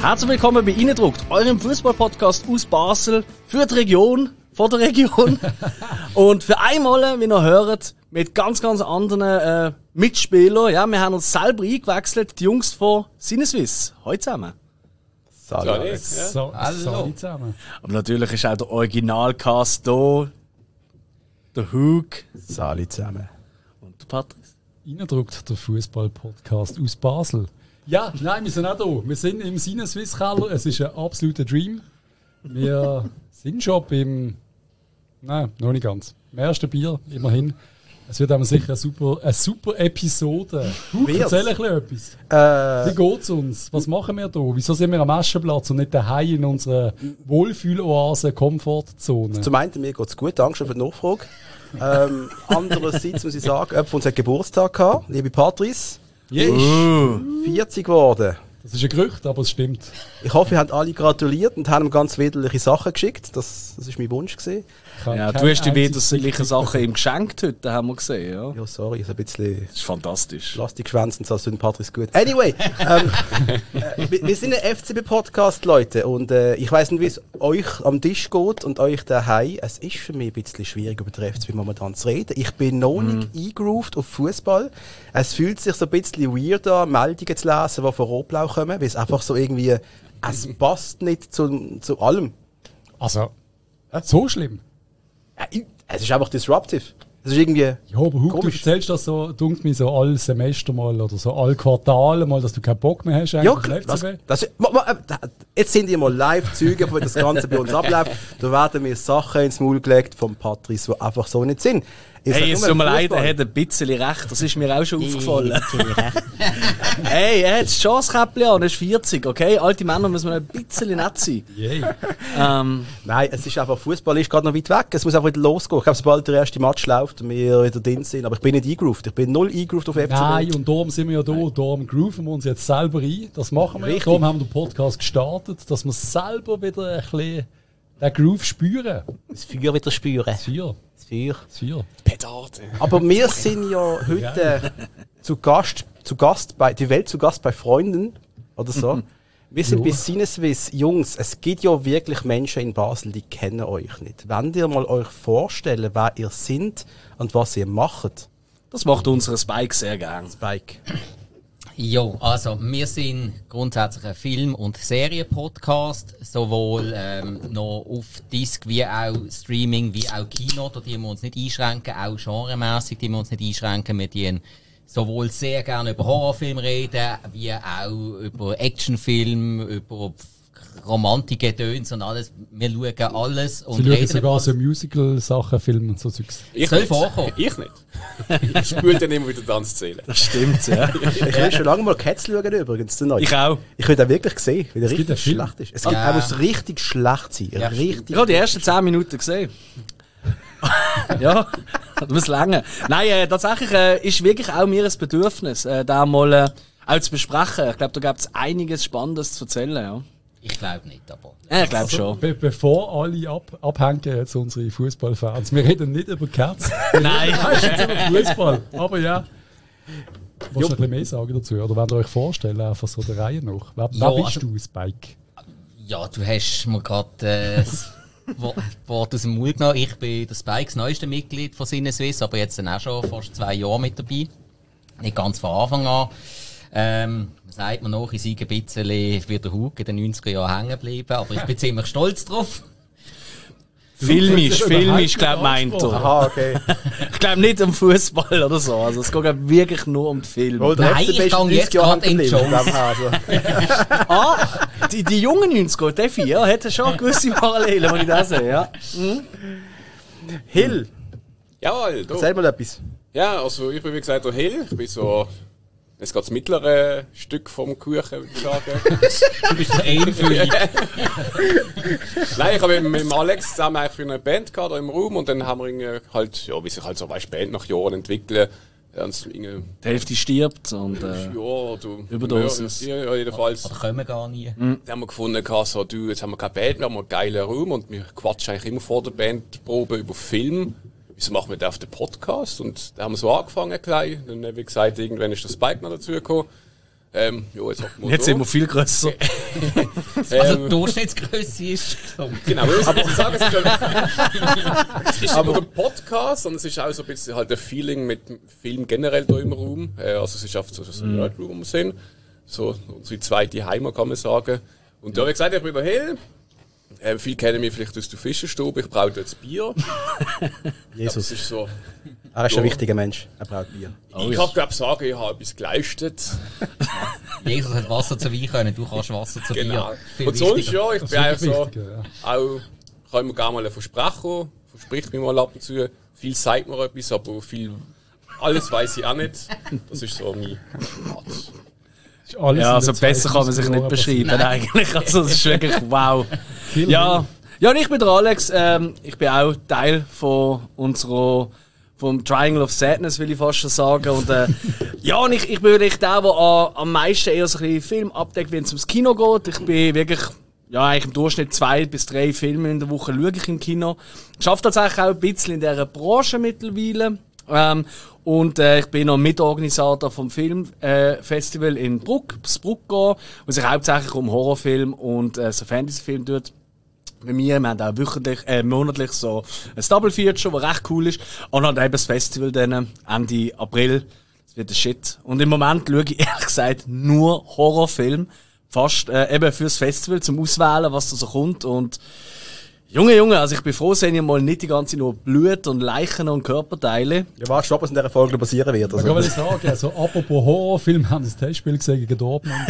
Herzlich willkommen bei Innendruckt, eurem Fußball-Podcast aus Basel, für die Region, von der Region. Und für einmal, wie ihr hört, mit ganz anderen Mitspielern. Ja, wir haben uns selber eingewechselt, die Jungs von Sinneswiss. Heute zusammen. Salut. Hallo zusammen. Aber natürlich ist auch der Originalcast hier. Der Hug. Salut zusammen. Und der Patrice. Innendruckt, der Fußball-Podcast aus Basel. Ja, nein, wir sind auch da. Wir sind im Sinneswiss-Keller. Es ist ein absoluter Dream. Wir sind schon nein, noch nicht ganz. Im ersten Bier, immerhin. Es wird aber sicher eine super Episode. Erzähl ein bisschen etwas. Wie geht's uns? Was machen wir da? Wieso sind wir am Aschenplatz und nicht daheim in unserer Wohlfühloase, Komfortzone? Zum einen, mir geht's gut, danke schön für die Nachfrage. Andererseits muss ich sagen, jemand von uns hat Geburtstag gehabt, liebe Patrice. Yes. 40 geworden. Das ist ein Gerücht, aber es stimmt. Ich hoffe, ihr habt alle gratuliert und haben ihm ganz widerliche Sachen geschickt. Das ist mein Wunsch gewesen. Ja, du hast die widerliche Sachen ihm geschenkt heute, haben wir gesehen. Ja, Ja, sorry, ist ein bisschen das ist fantastisch. Plastikschwänzen, das für den Patrice gut. Anyway, wir sind ein FCB-Podcast, Leute, und ich weiss nicht, wie es euch am Tisch geht und euch daheim. Es ist für mich ein bisschen schwierig, über den FCB momentan zu reden. Ich bin noch nicht eingegroovt auf Fußball. Es fühlt sich so ein bisschen weird an, Meldungen zu lesen, die von Rotblau kommen, weil es einfach so irgendwie, es passt nicht zu allem. Also, so schlimm? Es ist einfach disruptive. Es ist irgendwie Ja, aber Hug, du komisch. erzählst das so, dunkt mir so alle Semester mal oder so alle Quartale mal, dass du keinen Bock mehr hast eigentlich Ja, auf den FCB. Jetzt sind ihr mal Live-Zeugen, wie das Ganze bei uns abläuft. Da werden mir Sachen ins Maul gelegt vom Patrice, die einfach so nicht sind. Hey, es tut mir leid, er hat ein bisschen recht. Das ist mir auch schon aufgefallen. Hey, er hat das Chancekäppchen an, er ist 40, okay? Alte Männer müssen ein bisschen nett sein. Yay. Nein, es ist einfach, Fußball ist gerade noch weit weg. Es muss einfach wieder losgehen. Ich glaube, sobald der erste Match läuft und wir wieder drin sind. Aber ich bin nicht eingegroovt. Ich bin null eingegroovt auf FCB. Nein, und darum sind wir ja da. Darum grooven wir uns jetzt selber ein. Das machen wir. Richtig. Darum haben wir den Podcast gestartet, dass wir selber wieder ein bisschen den Groove spüren. Das Feuer wieder spüren. Das Feuer. Das Feuer. Petard. Aber wir sind ja heute zu Gast bei die Welt zu Gast bei Freunden oder so. Wir sind bei Sinneswiss. Jungs, es gibt ja wirklich Menschen in Basel, die kennen euch nicht. Wollt ihr mal euch vorstellen, wer ihr seid und was ihr macht? Das macht unsere Spike sehr gern. Spike. Jo, also wir sind grundsätzlich ein Film- und Serien-Podcast, sowohl noch auf Disc wie auch Streaming, wie auch Kino, da die wir uns nicht einschränken, auch genremässig, die wir uns nicht einschränken. Wir die sowohl sehr gerne über Horrorfilme reden, wie auch über Actionfilme, über Romantik-Gedöns und alles. Wir schauen alles und Sie schauen reden sogar über so Musical-Sachen, Filme und so Zeugs. Ich Soll nicht. vorkommen. Ich nicht. Ich spüle dann immer wieder Tanzszenen. Das stimmt, ja. Ich will schon lange mal Cats schauen übrigens. Den neuen. Ich auch. Ich will den wirklich sehen, weil er gibt richtig einen Film. schlecht ist. Er muss richtig schlecht sein. Ja, Richtig. Ich habe die ersten 10 Minuten gesehen. Ja, das muss länger. Nein, tatsächlich ist wirklich auch mir ein Bedürfnis, da mal auch zu besprechen. Ich glaube, da gibt es einiges Spannendes zu erzählen. Ja. Ich glaube nicht, aber... Ich glaube schon. Bevor alle abhängen, jetzt unsere Fußballfans, wir reden nicht über Cats, Nein. meistens über Fußball. Aber ja. Willst du ein bisschen mehr sagen dazu? Oder wollt ihr euch vorstellen, einfach so der Reihe nach? Wer Ja, bist also- du, Spike? Ja, du hast mir gerade das Wort aus dem Mund genommen. Ich bin der Spikes neueste Mitglied von Sinneswiss, aber jetzt dann auch schon fast 2 Jahre mit dabei. Nicht ganz von Anfang an. Sagt man noch, ich sei ein bisschen wie der Hug in den 90er Jahren hängen geblieben, aber ich bin ziemlich stolz drauf. Filmisch, glaube meint er. Aha, okay. Ich glaube nicht um Fußball oder so. Also es geht glaub, wirklich nur um den Film. Wohl, der Nein, FCB ich ist kann 90 jetzt Jahre gerade in die geblieben, Shows. von dem her, also. Die jungen 90er, der 4, hat schon gewisse Parallelen, wenn ich das sehe. Ja. Hill, Jawohl, da. erzähl mal etwas. Ja, also ich bin wie gesagt der Hill. Ich bin so jetzt gerade das mittlere Stück vom Kuchen, würde ich sagen. Du bist der Einfühlung. Nein, ich habe mit dem Alex zusammen eigentlich für eine Band gehabt, da im Raum, und dann haben wir irgendwie halt, ja, wie sich halt so, weißt, Band nach Jahren entwickeln. Die Hälfte stirbt und Überdosis. Ja, jedenfalls. Oder kommen gar nie. Dann haben wir gefunden, so, du, jetzt haben wir keine Band, wir haben einen geilen Raum und wir quatschen eigentlich immer vor der Bandprobe über Film. Wieso machen wir da auf den Podcast? Und da haben wir so angefangen gleich. Dann, wie gesagt, irgendwann ist der Spike noch dazugekommen. Ja, jetzt hocken wir Jetzt sind wir viel grösser. Also die Durchschnittsgröße ist Genau, wir müssen sagen, es ist nicht nur ein Podcast, sondern es ist auch so ein bisschen halt ein Feeling mit dem Film generell hier im Raum. Also es ist oft so ein Nerdroom, wo wir sind. So unsere zweite Heimat, kann man sagen. Und da habe ich gesagt, ich bin der Hill. Viele kennen mich vielleicht aus der Fischerstube, ich brauche jetzt Bier. Jesus. Das ist so. Er ist ein wichtiger Mensch, er braucht Bier. Ich kann glaube sagen, ich habe etwas geleistet. Jesus hat Wasser zu Wein können, du kannst Wasser zu Genau. Bier. Viel Und sonst, wichtiger. ja, ich bin auch so, wichtiger, auch, kann mir gerne mal versprechen, verspricht mir mal ab und zu. Viel sagt mir etwas, aber viel, alles weiß ich auch nicht. Das ist so mein Part. Ja, also besser kann man sich nicht beschreiben eigentlich. Also das ist wirklich wow. Ja, und ich bin der Alex. Ich bin auch Teil von vom Triangle of Sadness, will ich fast schon sagen. Und ja, und ich bin wirklich der am meisten eher so ein bisschen Film abdeckt, wenn es ums Kino geht. Ich bin wirklich, ja, eigentlich im Durchschnitt 2 bis 3 Filme in der Woche schaue ich im Kino. Ich arbeite tatsächlich auch ein bisschen in dieser Branche mittlerweile. Und ich bin noch Mitorganisator vom Filmfestival in Bruck, das Bruckgau, wo sich hauptsächlich um Horrorfilm und so Fantasyfilm tut. Bei mir, wir haben auch monatlich so ein Double Feature, das recht cool ist. Und dann eben das Festival dann Ende April. Das wird ein Shit. Und im Moment schaue ich ehrlich gesagt nur Horrorfilm. Fast eben fürs Festival zum Auswählen, was da so kommt. Und Junge, also ich bin froh, dass ich mal nicht die ganze Zeit nur Blut und Leichen und Körperteile. Ja, weißt du, was in dieser Folge passieren wird? Also. Ich will sagen, also, apropos Horrorfilm, haben das Testspiel gesehen gegen Dortmund.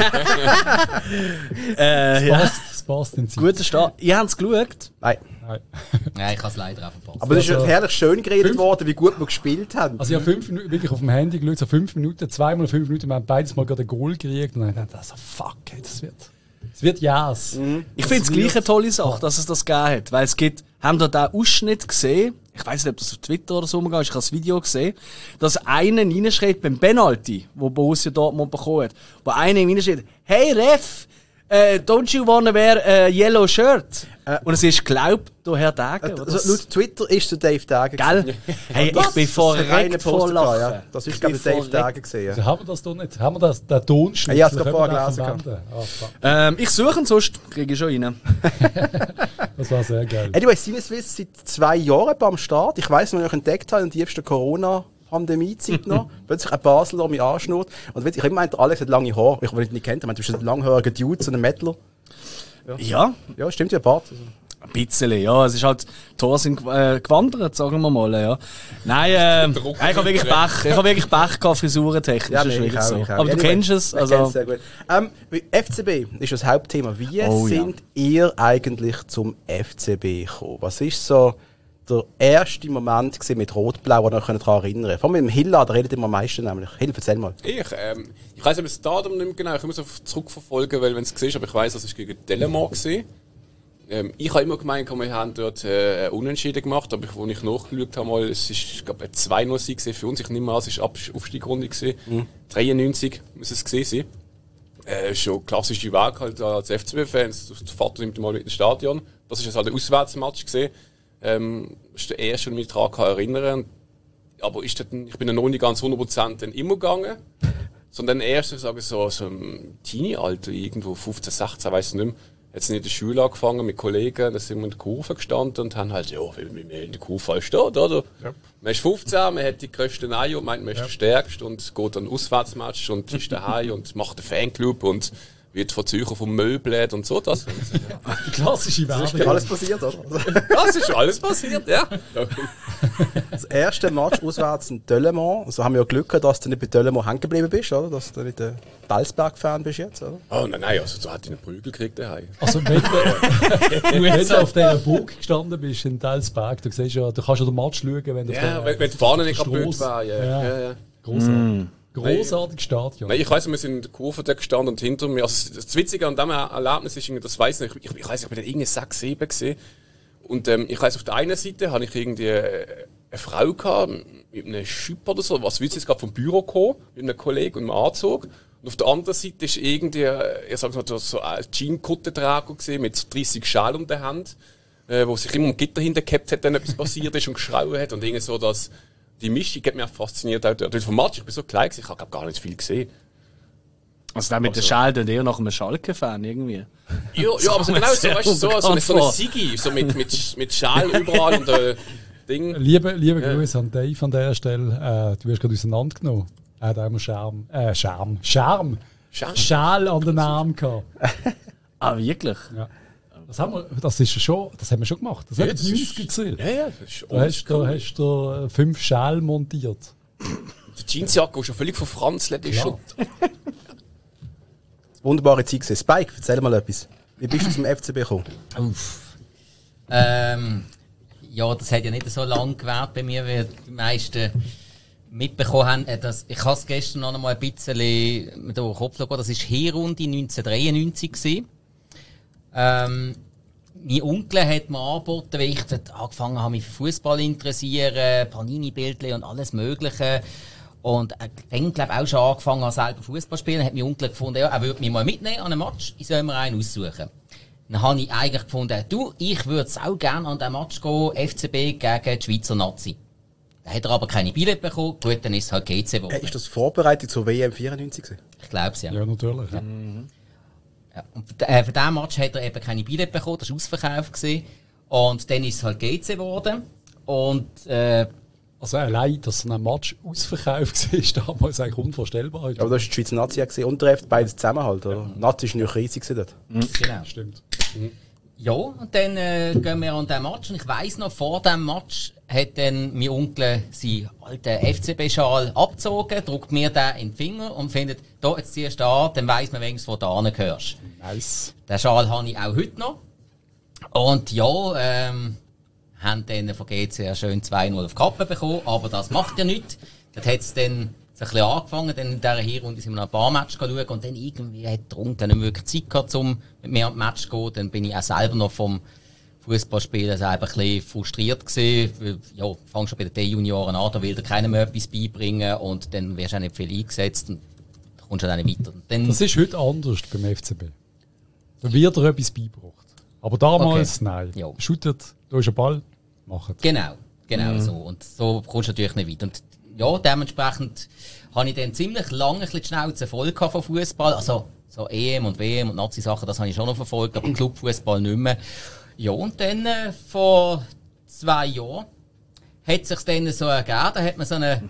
Das passt in Zeit. Guter Start. Ihr habt es geschaut? Nein. Nein, ich habe es leider auch verpasst. Aber es ist herrlich schön geredet worden, wie gut wir gespielt haben. Also ich habe 5 Minuten wirklich auf dem Handy geschaut, so 5 Minuten, 2 mal 5 Minuten, wir haben beides mal gerade ein Goal gekriegt und dann dachte ich, also fuck, ey, das wird yes. Ich finde es gleich eine tolle Sache, dass es das gegeben hat. Weil es gibt, haben da den Ausschnitt gesehen, ich weiss nicht, ob das auf Twitter oder so umgegangen ist, ich habe das Video gesehen, dass einer reinschreibt beim Penalty, wo Borussia Dortmund bekommen hat, wo einer reinschreibt, hey Ref, don't you wanna wear a yellow shirt? Und es ist glaubt, der Herr Degen, oder? Also, laut Twitter ist der Dave Degen. Gell? Hey, ich bin verreckt vor Lachen. Ja. Das ist, glaube ich, Dave Degen gesehen. Also haben wir das doch nicht? Haben wir den Tonschnitt? Ja, ich habe es gerade vorher gelesen. Ich suche ihn, sonst kriege ich schon rein. Das war sehr geil. Anyway, Sinneswiss seit 2 Jahren am Start. Ich weiss, wenn ich entdeckt habe, in der tiefsten Corona-Pandemie-Zeit noch, plötzlich ein Basler mich anschnurrt. Und ich habe gemeint, Alex hat lange Haare. Ich habe ihn nicht kennt, du bist ein langhaariger Dude, so ein Mettler. Ja. Ja, stimmt ja, Bart. Also. Ein bisschen, ja. Es ist halt, die Tore sind gewandert, sagen wir mal, ja. Nein, ich habe wirklich Pech. Ich habe wirklich Pech gehabt, frisurentechnisch. Ja, das ist nee, wirklich so. ich auch. Aber du kennst es, also. Ich sehr gut. FCB ist das Hauptthema. Wie sind ihr eigentlich zum FCB gekommen? Was ist so der erste Moment mit Rot-Blau, an den ihr daran erinnern könnt? Vor allem mit dem Hilla, da redet immer am meisten nämlich. Hill, erzähl mal. Ich weiss aber das Datum nicht mehr genau, ich muss es zurückverfolgen, weil wenn es siehst, aber ich weiss, das war gegen Delamar gewesen. Ich habe immer gemeint, wir haben dort Unentschieden gemacht, aber als ich nachgeschaut habe, mal, es ist, ich glaube, ein 2-0-Sieg für uns. Ich nehme an, es war Aufstiegsrunde. 93 muss es gewesen sein. Schon klassische Weg halt als FCB-Fans. Der Vater nimmt mal mit ins Stadion. Das war halt ein Auswärtsmatch gewesen. Das ist der erste, den ich mich daran erinnern kann. Aber ich bin dann noch nicht ganz 100% dann immer gegangen. Sondern erst, ich sage so im Teenie-Alter, irgendwo 15, 16, weiss ich nicht mehr. Jetzt in der Schule angefangen mit Kollegen, da sind wir in der Kurve gestanden und haben halt, ja, wie wir in der Kurve steht, oder? Ja. Man ist 15, man hat die grössten Eier und meint, man ist der Stärkste und geht dann Auswärtsmatch und ist daheim und macht einen Fanclub und wird Verzeuger vom Möbeln und so. Das. Die klassische Werbung. Das ist alles passiert, oder? Das ist alles passiert, ja. Das erste Match auswärts in Delamar. Also haben wir ja Glück gehabt, dass du nicht bei Delamar hängen geblieben bist, oder? Dass du nicht ein Balsberg-Fan bist jetzt, oder? Oh nein, also so hat ich einen Prügel gekriegt daheim. Also wenn du auf dieser Burg gestanden bist in Delsberg, du kannst ja den Match schauen, wenn du wenn die Fahne nicht kaputt war. Ja. Großartig. Großartiges Stadion. Nein, ich weiss, wir sind in der Kurve da gestanden und hinter mir. Also das Witzige an diesem Erlebnis ist, das weiss nicht, ich weiss, ich bin da irgendwie 6, 7 gesehen. Und ich weiss, auf der einen Seite hatte ich irgendwie eine Frau gehabt, mit einem Schüpp oder so, was willst du jetzt gerade vom Büro gekommen, mit einem Kollegen und einem Anzug. Und auf der anderen Seite ist irgendwie, ich sag mal, so ein Jean-Kuttenträger gesehen mit 30 Schalen um der Hand, wo sich immer um Gitter hintergehabt hat, wenn etwas passiert ist und geschrauen hat und irgendwie so, dass die Mischung hat mich auch fasziniert. Auch vom Match, ich bin so klein gewesen, ich habe gar nicht viel gesehen. Also der mit der Schal, der eher nach einem Schalke-Fan irgendwie. Ja, aber so genau so, weißt du, so eine Sigi, so mit Schal überall und Ding. Liebe Grüße an Dave an dieser Stelle. Du wirst gerade auseinandergenommen. Er hat einmal Charme an den Namen gehabt. Ah, wirklich? Ja. Das haben wir schon gemacht. Das hat 90 gezählt. Ja, das ist Da hast du 5 Schal montiert. Die Jeansjacke, die schon völlig verfranzelt ist. Wunderbare Zeit gewesen. Spike, erzähl mal etwas. Wie bist du zum FCB gekommen? Ja, das hat ja nicht so lange gewährt bei mir, wie die meisten mitbekommen haben. Ich habe es gestern noch einmal ein bisschen mit dem Kopf gegangen. Das war Hinrunde 1993 gewesen. Mein Onkel hat mir angeboten, weil ich dort angefangen habe, mich für Fußball zu interessieren, Panini-Bildchen und alles Mögliche. Und dann, glaube ich, auch schon angefangen habe, selber Fußball zu spielen. Hat mein Onkel gefunden, ja, er würde mich mal mitnehmen an einem Match, ich soll mir einen aussuchen. Dann habe ich eigentlich gefunden, ich würde auch gerne an diesen Match gehen, FCB gegen die Schweizer Nazi. Da hat er aber keine Billette bekommen, gut, dann ist es halt GC geworden. Ist das Vorbereitung zur WM 94 gewesen? Ich glaube es, ja. Ja, natürlich. Ja. Ja. Und für diesen Match hat er eben keine Billette bekommen, das war ausverkauft gewesen. Und dann ist es halt GC geworden. Und, also allein, dass so ein Match ausverkauft war, ist damals eigentlich unvorstellbar. Aber das war die Schweizer Nazi gewesen und der FCB beides zusammen halt, oder? Nazi war nicht riesig dort. Genau. Stimmt. Ja, und dann gehen wir an diesen Match. Und ich weiss noch, vor diesem Match hat dann mein Onkel seinen alten FCB-Schal abgezogen, drückt mir den in den Finger und findet, da, jetzt ziehst du an, dann weiss man wenigstens, wo du hingehörst. Nice. Den Schal habe ich auch heute noch. Und ja, haben dann von GC schön 2-0 auf die Kappe bekommen, aber das macht ja nichts. Dort hat es dann so ein bisschen angefangen, dann in dieser Hinrunde sind wir noch ein paar Matches schauen und dann irgendwie hat der Onkel nicht wirklich Zeit gehabt, um mit mir an die Match zu gehen. Dann bin ich auch selber noch vom Fußballspielen selber ein bisschen frustriert gewesen. Weil, ja, fangst schon bei den D-Junioren an, da will dir keiner mehr etwas beibringen und dann wirst du auch nicht viel eingesetzt und da kommst du dann nicht weiter. Und dann, das ist heute anders beim FCB. Da wird dir etwas beigebracht. Aber damals, okay. Nein. Ja. Shootet, da ist ein Ball, macht. Genau so. Und so kommst du natürlich nicht weiter. Und ja, dementsprechend habe ich dann ziemlich lange ein bisschen die Schnauze voll von Fußball. Also so EM und WM und Nazi-Sachen, das habe ich schon noch verfolgt, aber Clubfußball nicht mehr. Ja, und dann vor 2 Jahren hat es sich dann so ergeben, da hat man so einen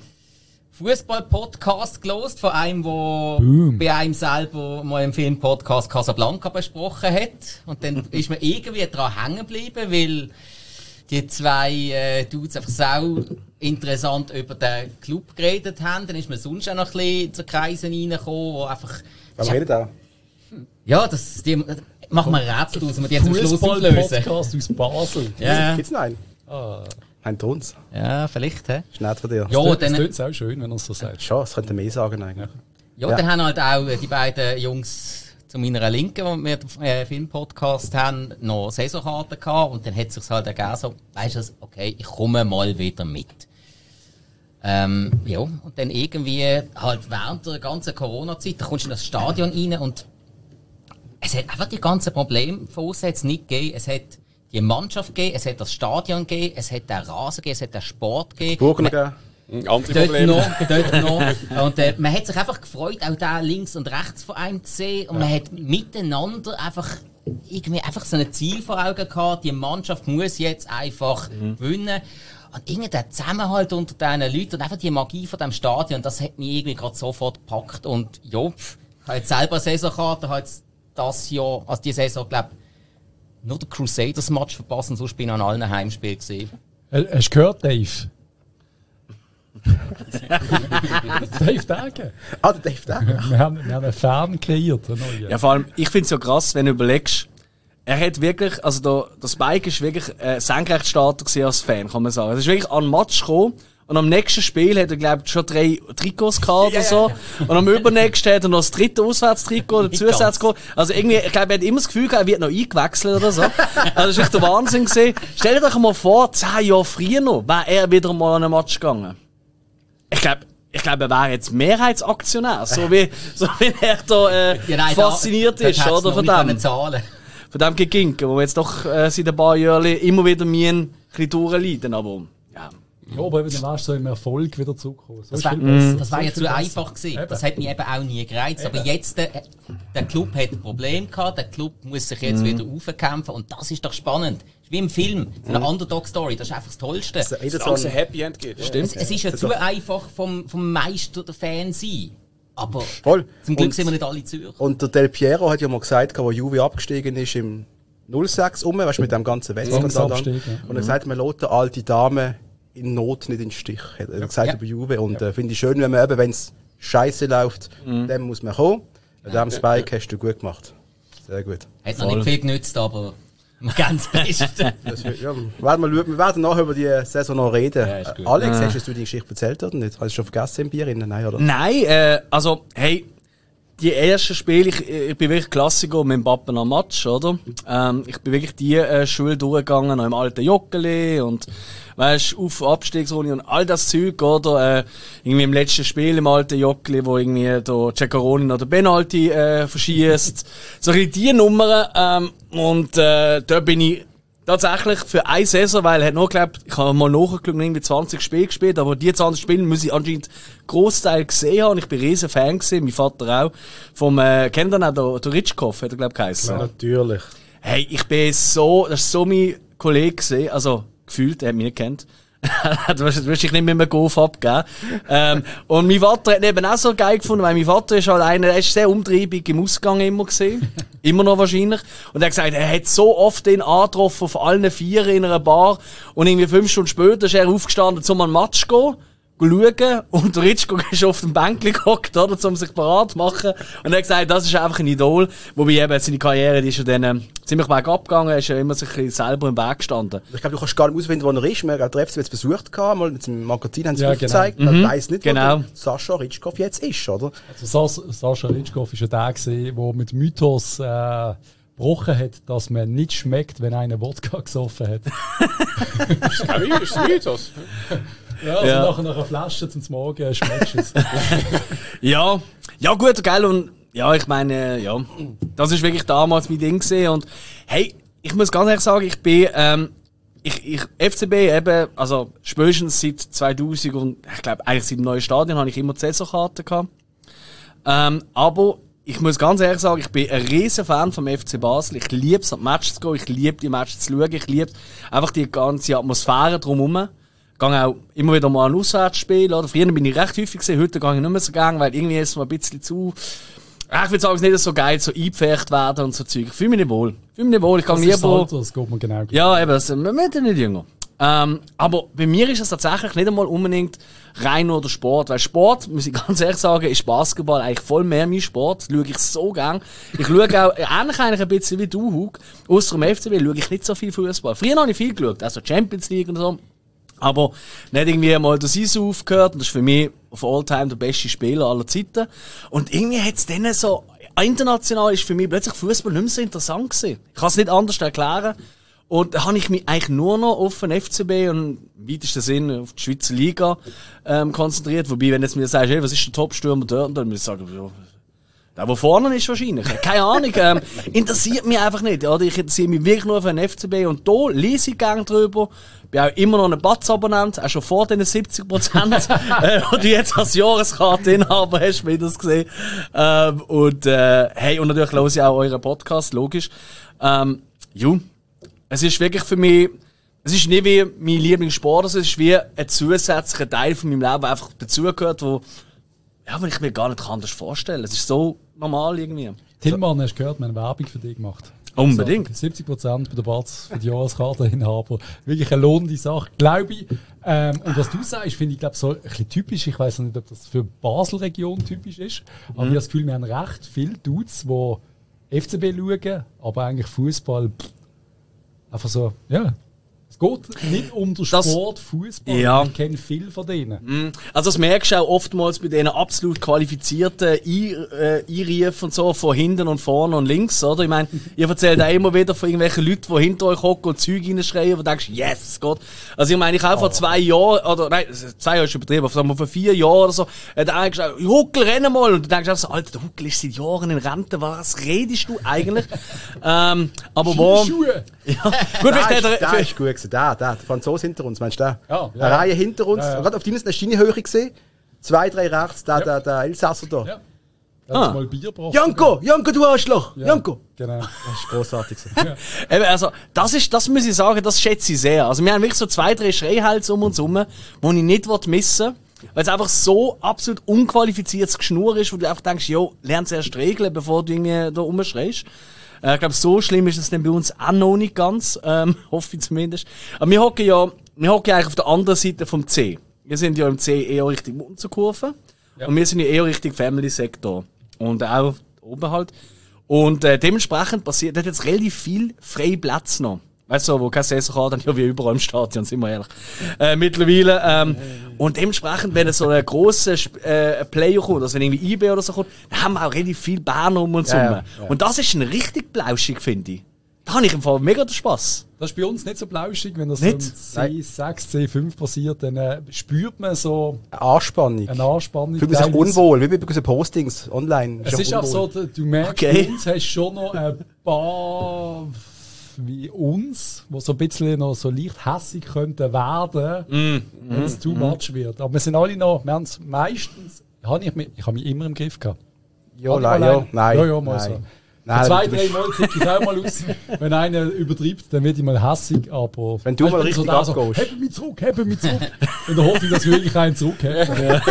Fußball-Podcast gelost von einem, der bei einem selber mal im Film-Podcast Casablanca besprochen hat. Und dann ist man irgendwie dran hängen geblieben, weil die 2 Dudes einfach sau interessant über den Club geredet haben. Dann ist man sonst auch noch ein bisschen zu Kreisen reingekommen, wo einfach... Was redet da? Ja, machen wir ein Rätsel draus, und wir die jetzt am Schluss auflösen. Fußball-Podcast aus Basel. Ja. Gibt's noch einen? Ein Tons. Ja, vielleicht, hä? Ist nett von dir. Ja, Das dann... ist auch schön, wenn er es so sagt. Schon, das könnte mehr sagen eigentlich. Ja, dann haben halt auch die beiden Jungs zu meiner Linken, die wir den Filmpodcast haben, noch Saisonkarten gehabt. Und dann hat es sich halt ergeben, so, weisst du, okay, ich komme mal wieder mit. Ja, und dann irgendwie, halt während der ganzen Corona-Zeit, da kommst du in das Stadion rein und es hat einfach die ganzen Probleme von uns hat's nicht gegeben. Es hat die Mannschaft gegeben, es hat das Stadion gegeben, es hat den Rasen gegeben, es hat den Sport gegeben. Burgen gegeben. Andere Probleme. Dort noch. Und man hat sich einfach gefreut, auch da links und rechts von einem zu sehen. Und man hat miteinander einfach so ein Ziel vor Augen gehabt. Die Mannschaft muss jetzt einfach gewinnen. Und irgendwie der Zusammenhalt unter diesen Leuten und einfach die Magie von diesem Stadion, das hat mich irgendwie gerade sofort gepackt. Und ja, ich habe jetzt selber eine Saisonkarte, habe jetzt das Jahr, also die Saison, glaube ich, nur den Crusaders-Match verpasst und sonst bin ich an allen Heimspielen gesehen. Hast du gehört, Dave? Dave Dage. Ah, der Dave Dage. Wir haben einen Fan kreiert. Ja, vor allem, ich finde es ja krass, wenn du überlegst, er hat wirklich, also der Spike ist wirklich Senkrechtstarter gewesen als Fan, kann man sagen. Er ist wirklich an den Match gekommen und am nächsten Spiel hat er, glaube ich, schon 3 Trikots gehabt oder so. Und am übernächsten hat er noch das 3. Auswärtstrikot oder Zusatztrikot. Also irgendwie, ich glaube, er hat immer das Gefühl gehabt, er wird noch eingewechselt oder so. Also das ist echt der Wahnsinn gewesen. Stellt euch mal vor, 10 Jahre früher noch, wäre er wieder mal an einen Match gegangen. Ich glaube, er wäre jetzt Mehrheitsaktionär, so wie er da fasziniert ist, oder? Von dem Geginken, wo wir jetzt doch seit ein paar Jahren immer wieder ein bisschen durchleiden, aber ja. Ja, aber eben, dann wärst du so im Erfolg wieder zurückgekommen. So Das war ja zu einfach gewesen. Eben. Das hat mich eben auch nie gereizt. Aber jetzt, der Club hat ein Problem gehabt, der Club muss sich jetzt wieder aufkämpfen und das ist doch spannend. Das ist wie im Film, so eine Underdog-Story, das ist einfach das Tollste. Solange es ein Happy End gibt. Stimmt. Es ist ja zu einfach vom Meister der Fan sein. Aber Voll. zum Glück Und- sind wir nicht alle Zürcher. Und der Del Piero hat ja mal gesagt, als Juve abgestiegen ist im 06 weißt du, mit dem ganzen Wettskandal. Zwangsabstieg, ja. Und er hat gesagt, man lässt eine alte Dame in Not nicht in den Stich. Hat er gesagt Ja. über Juve. Und finde ich schön, wenn man eben, wenn es scheiße läuft, dann muss man kommen. An diesem Spike hast du gut gemacht. Sehr gut. Hat noch nicht viel genützt, aber ganz beste. Das, ja, wir werden nachher über die Saison noch reden. ist gut. Alex, hast du die Geschichte erzählt oder nicht? Hast du schon vergessen im Bier? Nein, oder? Nein, also, hey, die ersten Spiele, ich bin wirklich Klassiker mit dem Pappen am Match, oder? Ich bin wirklich die Schule durchgegangen, noch im alten Joggeli und, weißt, auf Abstiegsrunde und all das Zeug, oder? Irgendwie im letzten Spiel im alten Joggeli, wo irgendwie der Ceccaroni noch den Penalty verschießt. So ein bisschen die Nummern, und da bin ich tatsächlich für eine Saison, weil er hat noch geglaubt, ich habe mal nachgeschaut, irgendwie 20 Spiele gespielt, aber die 20 Spiele muss ich anscheinend Großteil gesehen haben. Ich bin riesen Fan gewesen, mein Vater auch. Vom, kennt ihr auch der Ritschkoff, hat er glaube ich geheißen. Natürlich. Hey, ich bin so, das ist so mein Kollege gewesen, also gefühlt, er hat mich nicht gekannt. Du wirst dich nicht mit einem Golf abgeben. Und mein Vater hat eben auch so geil gefunden, weil mein Vater ist halt einer, er ist sehr umtriebig im Ausgang immer gesehen. Immer noch wahrscheinlich. Und er hat gesagt, er hat so oft den angetroffen auf allen Vieren in einer Bar. Und irgendwie 5 Stunden später ist er aufgestanden, um einen Match zu gehen. Schauen, und der Ritschko ist auf dem Bänkchen gehockt, oder, um sich parat zu machen. Und er hat gesagt, das ist einfach ein Idol. Wobei eben seine Karriere, die ist ja dann ziemlich bergab gegangen, er ist ja immer sich selber im Weg gestanden. Ich glaube, du kannst gar nicht ausfinden, wo er ist. Wir haben es jetzt versucht, mal mit dem Magazin haben sie Ja, es aufgezeigt. Man weiss nicht, Genau. wo der Sascha Ritschkow jetzt ist, oder? Also Sascha Ritschkow ist ja der gewesen, der mit Mythos gebrochen hat, dass man nicht schmeckt, wenn einer Wodka gesoffen hat. Ist das Mythos? Ja, also Ja. nach einer Flasche zum Morgen schmeckst du es. Ja, ja gut, geil, und ja, ich meine, ja, das ist wirklich damals mein Ding gewesen. Und hey, ich muss ganz ehrlich sagen, ich bin, FCB eben, also spätestens seit 2000 und ich glaube eigentlich seit dem neuen Stadion habe ich immer die Saisonkarte gehabt. Aber ich muss ganz ehrlich sagen, ich bin ein riesen Fan vom FC Basel. Ich liebe es, an die Matches zu gehen, ich liebe die Matches zu schauen, ich liebe einfach die ganze Atmosphäre drumherum. Ich gehe auch immer wieder mal an Auswärtsspiele. Oder? Früher bin ich recht häufig gesehen, heute gehe ich nicht mehr so gern, weil irgendwie ist es mir ein bisschen zu. Ich würde sagen, es ist nicht so geil, so eingepfercht werden und so Zeug. Ich fühle mich nicht wohl. Ich gehe Das ist das lieber. Alter, das geht mir genau gleich. Ja, eben, wir werden nicht jünger. Aber bei mir ist es tatsächlich nicht einmal unbedingt rein nur der Sport. Weil Sport, muss ich ganz ehrlich sagen, ist Basketball eigentlich voll mehr mein Sport. Das schaue ich so gern. Ich schaue auch ähnlich eigentlich ein bisschen wie du, Hug. Ausser dem FCB schaue ich nicht so viel Fußball. Früher habe ich viel geschaut, also Champions League und so. Aber nicht irgendwie mal der Sisu aufgehört. Und das ist für mich auf Alltime der beste Spieler aller Zeiten. Und irgendwie hat es dann so, international ist für mich plötzlich Fußball nicht mehr so interessant gewesen. Ich kann es nicht anders erklären. Und da habe ich mich eigentlich nur noch auf den FCB und im weitesten Sinne auf die Schweizer Liga konzentriert. Wobei, wenn du jetzt mir sagst, hey, was ist der Top-Stürmer dort, dann muss ich sagen, ja, der, der vorne ist wahrscheinlich. Keine Ahnung. Interessiert mich einfach nicht. Oder? Ich interessiere mich wirklich nur für den FCB. Und da lese ich gerne drüber. Bin auch immer noch ein Batz-Abonnent, auch schon vor den 70%, die du jetzt als Jahreskarte-Inhaber hast, wie das gesehen. Hey, und natürlich höre ich auch euren Podcast, logisch. Es ist wirklich für mich, es ist nicht wie mein Lieblingssport, es ist wie ein zusätzlicher Teil von meinem Leben, der einfach dazugehört, wo ich mir gar nicht anders vorstellen kann. Es ist so normal irgendwie. Tillmann, hast du gehört, wir haben Werbung für dich gemacht. Unbedingt. Also 70% bei der Batz für die Jahreskarteninhaber. Wirklich eine lohnende Sache, glaube ich. Und was du sagst, finde ich, glaube so ein bisschen typisch. Ich weiß nicht, ob das für die Basel-Region typisch ist. Aber ich habe das Gefühl, wir haben recht viele Dudes, die FCB schauen, aber eigentlich Fußball einfach so, ja. Es geht nicht um den Sport Fußball. Ja. Ich kenne viele von denen. Also das merkst du auch oftmals bei diesen absolut qualifizierten Einrufen und so, von hinten und vorne und links, oder? Ich meine, ihr erzählt auch immer wieder von irgendwelchen Leuten, die hinter euch hocken und Zeug reinschreien, wo du denkst, yes, Gott. Also ich meine, ich habe vor 2 Jahren, oder nein, 2 Jahre ist übertrieben, aber sagen wir vor 4 Jahren oder so, hat einer gesagt, Huckel, renn mal! Und du denkst auch so, Alter, der Huckel ist seit Jahren in Rente, was redest du eigentlich? Aber wo... Schuhe! Ja. Gut, vielleicht hat Der er... ist gut gewesen, der Franzose hinter uns, meinst du den? Ja, ja. Eine Reihe hinter uns, Ja, ja. gerade auf deiner Schienenhöhe gesehen. 2, 3 rechts, der Elsasser da. Ja. Da hat mal Bier gebracht. Janko, du Arschloch! Ja. Janko! Genau. Das ist grossartig. Eben, also, das muss ich sagen, das schätze ich sehr. Also, wir haben wirklich so 2, 3 Schreihälse um uns herum, die ich nicht missen will, weil es einfach so absolut unqualifiziertes Geschnur ist, wo du einfach denkst, jo, lern zuerst regeln, bevor du irgendwie da rumschreist. Ich glaube, so schlimm ist es dann bei uns auch noch nicht ganz, hoffe ich zumindest. Aber wir hocken eigentlich auf der anderen Seite vom C. Wir sind ja im C eher Richtung Munzerkurve und wir sind ja eher Richtung Family-Sektor. Und auch oben halt. Und dementsprechend passiert, hat jetzt relativ viel freie Plätze noch. Weißt du, wo keine Saison hat, dann ja wie überall im Stadion, sind wir ehrlich. Mittlerweile. Und dementsprechend, wenn so ein grosser Player kommt, also wenn irgendwie IB oder so kommt, dann haben wir auch relativ viel Berner um uns herum. Ja. Und das ist ein richtig blauschig, finde ich. Da habe ich im Fall mega den Spass. Das ist bei uns nicht so blauschig, wenn das Nicht? so im C6, C5 passiert, dann spürt man so Eine Anspannung. eine Anspannung. Fühlt man sich unwohl, wie bei unseren Postings online. Es ist auch so, du merkst, Okay. bei uns hast schon noch ein paar wie uns, die so ein bisschen noch so leicht hässig könnten werden, wenn es too much wird. Aber wir sind alle noch, wir haben es meistens, ich habe mich immer im Griff gehabt. Ja, nein. Ja, mal nein. so. Nein, 2, du 3 bist- Mal kriege ich auch mal aus. Wenn einer übertreibt, dann werde ich mal hässig, aber... Wenn du mal ich bin richtig da so, abgehst. Hebe mich zurück. In der Hoffnung, dass wirklich einen zurückhält.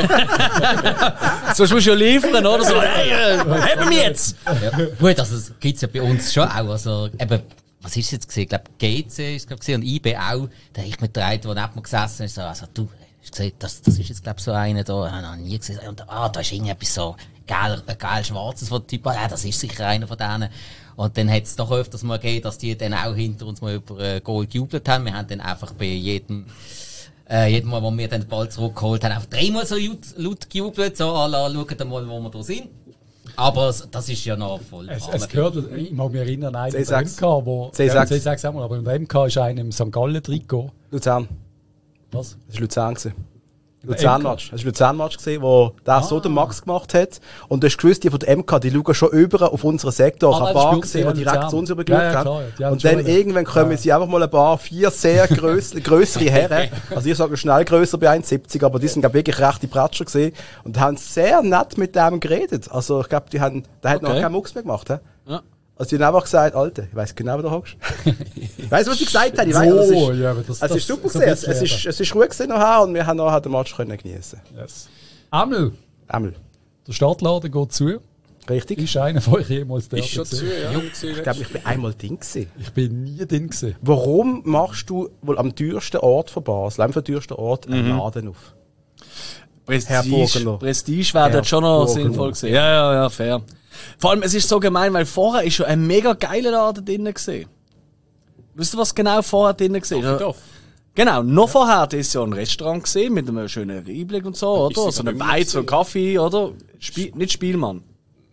Sonst musst du ja liefern, oder? So, hey, heben wir jetzt! Ja. Gut, also das gibt es ja bei uns schon auch. Also, eben, was ist jetzt gesehen? Ich glaube, GC ist es und IB auch. Da habe ich mit der einen, der neben mir gesessen ist, so, also du, hast gesehen, das ist jetzt, glaube ich, so einer da. Ich habe noch nie gesehen. Und da ist irgendetwas so geil Schwarzes von Typ. Ja, das ist sicher einer von denen. Und dann hat es doch öfters mal gegeben, dass die dann auch hinter uns mal über Goal gejubelt haben. Wir haben dann einfach bei jedem Mal, wo wir dann den Ball zurückgeholt haben, einfach 3-mal so laut gejubelt, so, schaut mal, wo wir da sind. Aber das ist ja noch voll. Es gehört, ich mag mich erinnern, einen C6. der MK, wo... C6. Ja, C6 auch mal, aber in der MK ist einer im St. Gallen-Trikot. Luzern. Was? Das war Luzern. Luzern-Match. Das war Luzern-Match, wo der so den Max gemacht hat. Und du hast gewusst, die von der MK, die schauen schon über auf unseren Sektor. Ich habe ein paar gesehen, die direkt zu uns übergeschaut Ja, haben. klar, die haben Und dann schon- irgendwann kommen sie einfach mal ein paar, 4 sehr grössere Herren. Also ich sage schnell grösser bei 1,70, aber die sind glaub, wirklich rechte Pratscher gesehen. Und haben sehr nett mit dem geredet. Also ich glaube, der hat noch keinen Mucks mehr gemacht. He? Ja. Also die haben einfach gesagt, Alter, ich weiss genau, wo du hockst. Ich weiss, was sie gesagt haben. Ich weiss, also, So, ja, aber das es ist super so gewesen. ein bisschen Es ist ruhig gewesen nachher und wir haben nachher den Match können genießen. Yes. Amel, Einmal. der Startladen geht zu. Richtig? Ist einer von euch jemals dort Ist schon zu, gewesen? ja. Ich glaube, ich bin einmal Ding gewesen. Ich bin nie drin gewesen. Warum machst du wohl am teuersten Ort von Basel, am teuersten Ort, einen Laden auf? Herr Burgener. Prestige wäre Herr dort schon noch Burgener. sinnvoll gewesen. Ja, fair. Vor allem, es ist so gemein, weil vorher ist schon ein mega geiler Laden drinnen gesehen. Wisst ihr, was genau vorher drinnen gesehen? Doch. Genau, noch vorher ist ja ein Restaurant gesehen mit einem schönen Einblick und so, oder? Ist So sogar eine bei mir Beiz und gesehen. Kaffee, oder? Nicht Spielmann.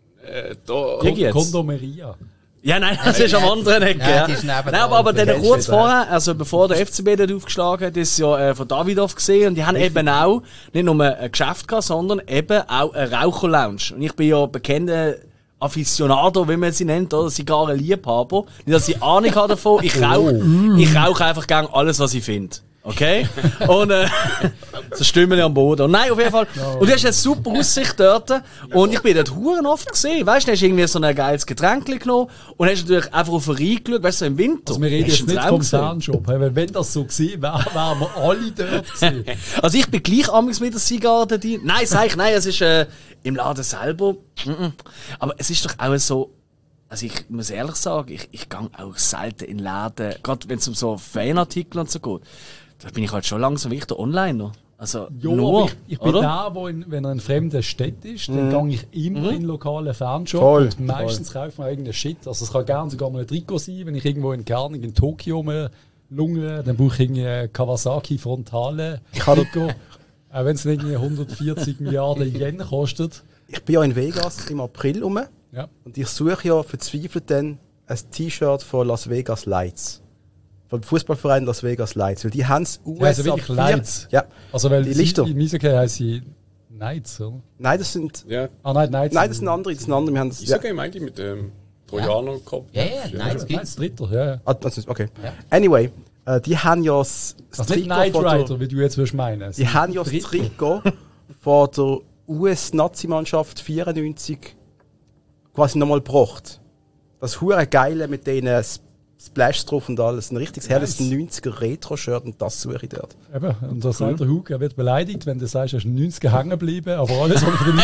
Da, Wie geht's? Kondomeria. Ja, nein, das ist am anderen Ecke. Ja, Ja, die ist nebenan. nein, aber dann Kennst du kurz das auch? vorher, also bevor der FCB dort aufgeschlagen hat, ist ja von Davidoff gesehen und die haben eben auch nicht nur ein Geschäft gehabt, sondern eben auch eine Raucherlounge. Und ich bin ja bekannter Aficionado, wie man sie nennt, oder Zigarrenliebhaber. Nicht, dass ich Ahnung habe davon. Ich rauche einfach gerne alles, was ich finde. Okay? Und so stimmen am Boden. Und nein, auf jeden Fall. Und du hast eine super Aussicht dort. Und ich bin dort huren oft gesehen. Weißt du, hast irgendwie so ein geiles Getränk genommen und hast natürlich einfach auf den Rhein geschaut, weißt du, so im Winter. Also wir reden Hast jetzt du nicht einen vom Traum gesehen? Fanshop. Weil wenn das so gewesen wäre, wären wir alle dort gewesen. Also ich bin gleich amigs mit der Zigarre drin. Nein, sag ich, nein, es ist im Laden selber. Aber es ist doch auch so, also ich muss ehrlich sagen, ich gehe auch selten in Läden, gerade wenn es um so Fanartikel und so geht. Da bin ich halt schon langsam wie der Onliner. Also Ja, nur, aber ich bin oder? da, wenn er in fremden Stadt ist, dann gehe ich immer in lokalen Fanshop Voll, und meistens kaufe ich irgendeinen Shit. Also es kann gerne sogar mal ein Trikot sein, wenn ich irgendwo in Kerning, in Tokio mal lungere, dann brauche ich irgendwie ein Kawasaki Frontale Trikot. Auch wenn es irgendwie 140 Milliarden Yen kostet. Ich bin ja in Vegas im April rum Ja. und ich suche ja verzweifelt dann ein T-Shirt von Las Vegas Lights. Vom Fußballverein Las Vegas Lights. Weil die haben es Ja, also wirklich Lights. Ja. Also weil Die Lichter. in Eishockey heißt sie Knights, oder? Nein, das sind. ja. Ah nein, Knights. Nein, das sind andere. Das sind andere. Wir haben das, Ich sage ihm eigentlich mit dem Trojaner gehabt. Ja, nein, das Knights gibt's. Dritter, ja. Ah, das ist, okay. Ja. Anyway, die haben ja das nicht Knight Rider, wie du jetzt würdest meinen. Die haben ja das Trikot von der US-Nationalmannschaft 94 quasi nochmal gebracht. Das hure geile mit denen Splash drauf und alles. Ein richtiges herrliches 90er Retro-Shirt und das suche ich dort. Eben, und das sagt der Hug, er wird beleidigt, wenn du sagst, er ist in den 90er hängen geblieben, aber alles, was von den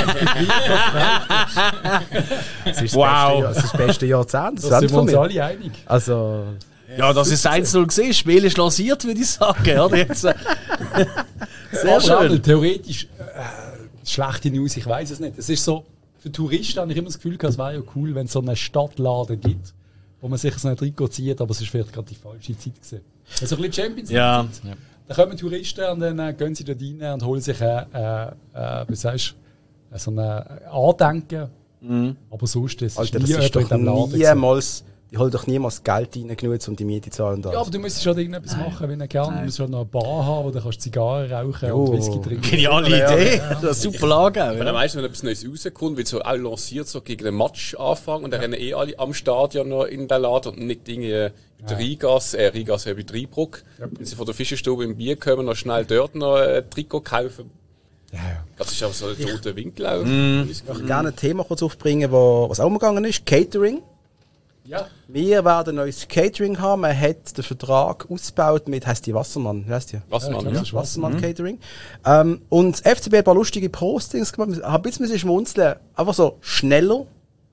90er Das ist das beste Jahrzehnt. Das sind wir uns alle einig. Also... Ja, das ist 1-0 gesehen. Das Spiel ist lanciert, würde ich sagen. Oder? Jetzt, sehr schön. Theoretisch schlechte News, ich weiß es nicht. Es ist so, für Touristen habe ich immer das Gefühl, es wäre ja cool, wenn es so einen Stadtladen gibt, wo man sich so ein Trikot zieht, aber es ist vielleicht gerade die falsche Zeit gewesen. Also ein bisschen Champions League. Ja. Da kommen Touristen und dann gehen sie dort rein und holen sich wie sagst du, so ein Andenken. Aber sonst ist Alter, nie das ist jemand doch in dem Laden. niemals... Die holen doch niemals Geld rein, genug, um die Miete zu zahlen. Ja, aber du müsstest halt irgendetwas machen, wenn du gerne. Du musst halt noch eine Bar haben, wo du kannst Zigarren rauchen Jo. und Whisky trinken. Geniale Idee. Das ist super Lage. Wenn am meisten, wenn etwas Neues rauskommt, wird so auch lanciert, so gegen den Match anfangen und dann rennen alle am Stadion noch in den Laden und nicht Dinge bei der Rigas bei Rheinbruck. Wenn sie von der Fischerstube im Bier kommen, noch schnell dort noch ein Trikot kaufen. Ja. Das ist auch so ein toter Winkel auch. Ich möchte gerne ein Thema kurz aufbringen, was auch umgegangen ist. Catering. Ja. Wir werden ein neues Catering haben. Man hat den Vertrag ausgebaut mit, heisst die Wassermann? Wie heisst die? Wassermann, Ja, ja. Wassermann Catering. Und FCB hat ein paar lustige Postings gemacht. Ich habe ein bisschen schmunzeln. Einfach so schneller,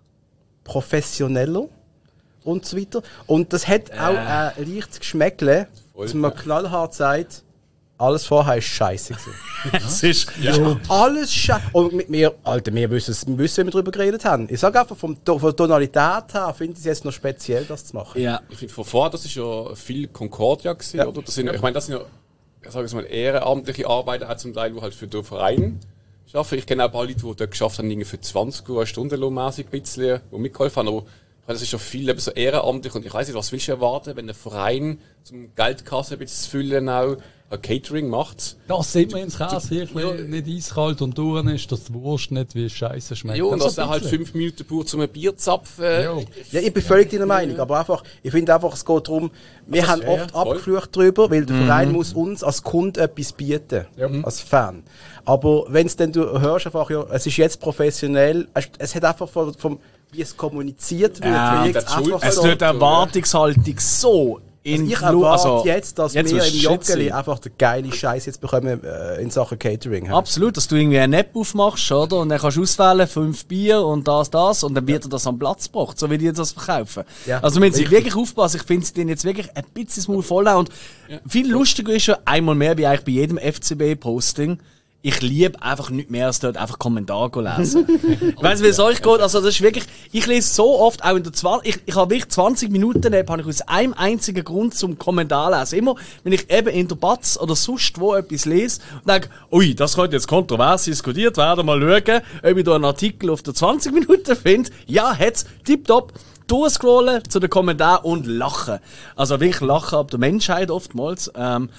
professioneller und so weiter. Und das hat auch ein leichtes Geschmäckle, dass man knallhart sagt, alles vorher ist scheiße gewesen. Das ist, Alles scheiße. Und wir wissen, wie wir darüber geredet haben. Ich sage einfach, von der Tonalität her finde ich es jetzt noch speziell, das zu machen. ja. Ich finde, von vorher, das ist ja viel Concordia gewesen, oder? Das sind, ich meine, das sind ja, ich sage es mal, ehrenamtliche Arbeiten, auch zum Teil, die halt für den Verein arbeiten. Ich kenne auch ein paar Leute, die dort geschafft haben, irgendwie für 20 Uhr Stundenlohnmäßig ein bisschen, die mitgeholfen haben. Aber ich meine, das ist ja viel eben so ehrenamtlich und ich weiß nicht, was willst du erwarten, wenn ein Verein zum Geldkasse ein bisschen zu füllen auch ein Catering macht. Das sieht man ins Käse nicht eiskalt und durch ist, dass die Wurst nicht wie Scheiße schmeckt. Ja, und Das dass so ein er halt bisschen. 5 Minuten braucht, um ein Bier zu zapfen. Ja, ich bin völlig deiner Meinung, aber einfach, ich finde einfach, es geht darum, wir haben oft voll. abgeflucht drüber, weil der Verein muss uns als Kunde etwas bieten, als Fan. Aber wenn es dann, du hörst einfach, ja, es ist jetzt professionell, es hat einfach wie es kommuniziert wird, wirkt es einfach Es so. wird die Erwartungshaltung so Ich erwarte jetzt, dass wir im Joggeli einfach den geilen Scheiß jetzt bekommen in Sachen Catering. Absolut, dass du irgendwie eine App aufmachst, oder? Und dann kannst du auswählen, 5 Bier und das, und dann wird dir das am Platz gebracht, so wie die das verkaufen. Ja, Also, wenn sie wirklich aufpassen, ich finde sie denen jetzt wirklich ein bisschen das Maul voll haben. Und viel lustiger ist ja, einmal mehr wie eigentlich bei jedem FCB-Posting, ich liebe einfach nicht mehr, als dort einfach Kommentare lesen. Ich weiss, wie es euch geht. Also, das ist wirklich, ich lese so oft, auch in der 20, ich habe wirklich 20 Minuten, habe ich aus einem einzigen Grund zum Kommentar lesen. Immer, wenn ich eben in der Batz oder sonst wo etwas lese und denke, ui, das könnte jetzt kontrovers diskutiert werden, mal schauen, ob ich da einen Artikel auf der 20 Minuten finde. Ja, hat's, tipptopp. Durchscrollen zu den Kommentaren und lachen. Also wirklich lachen ab der Menschheit oftmals.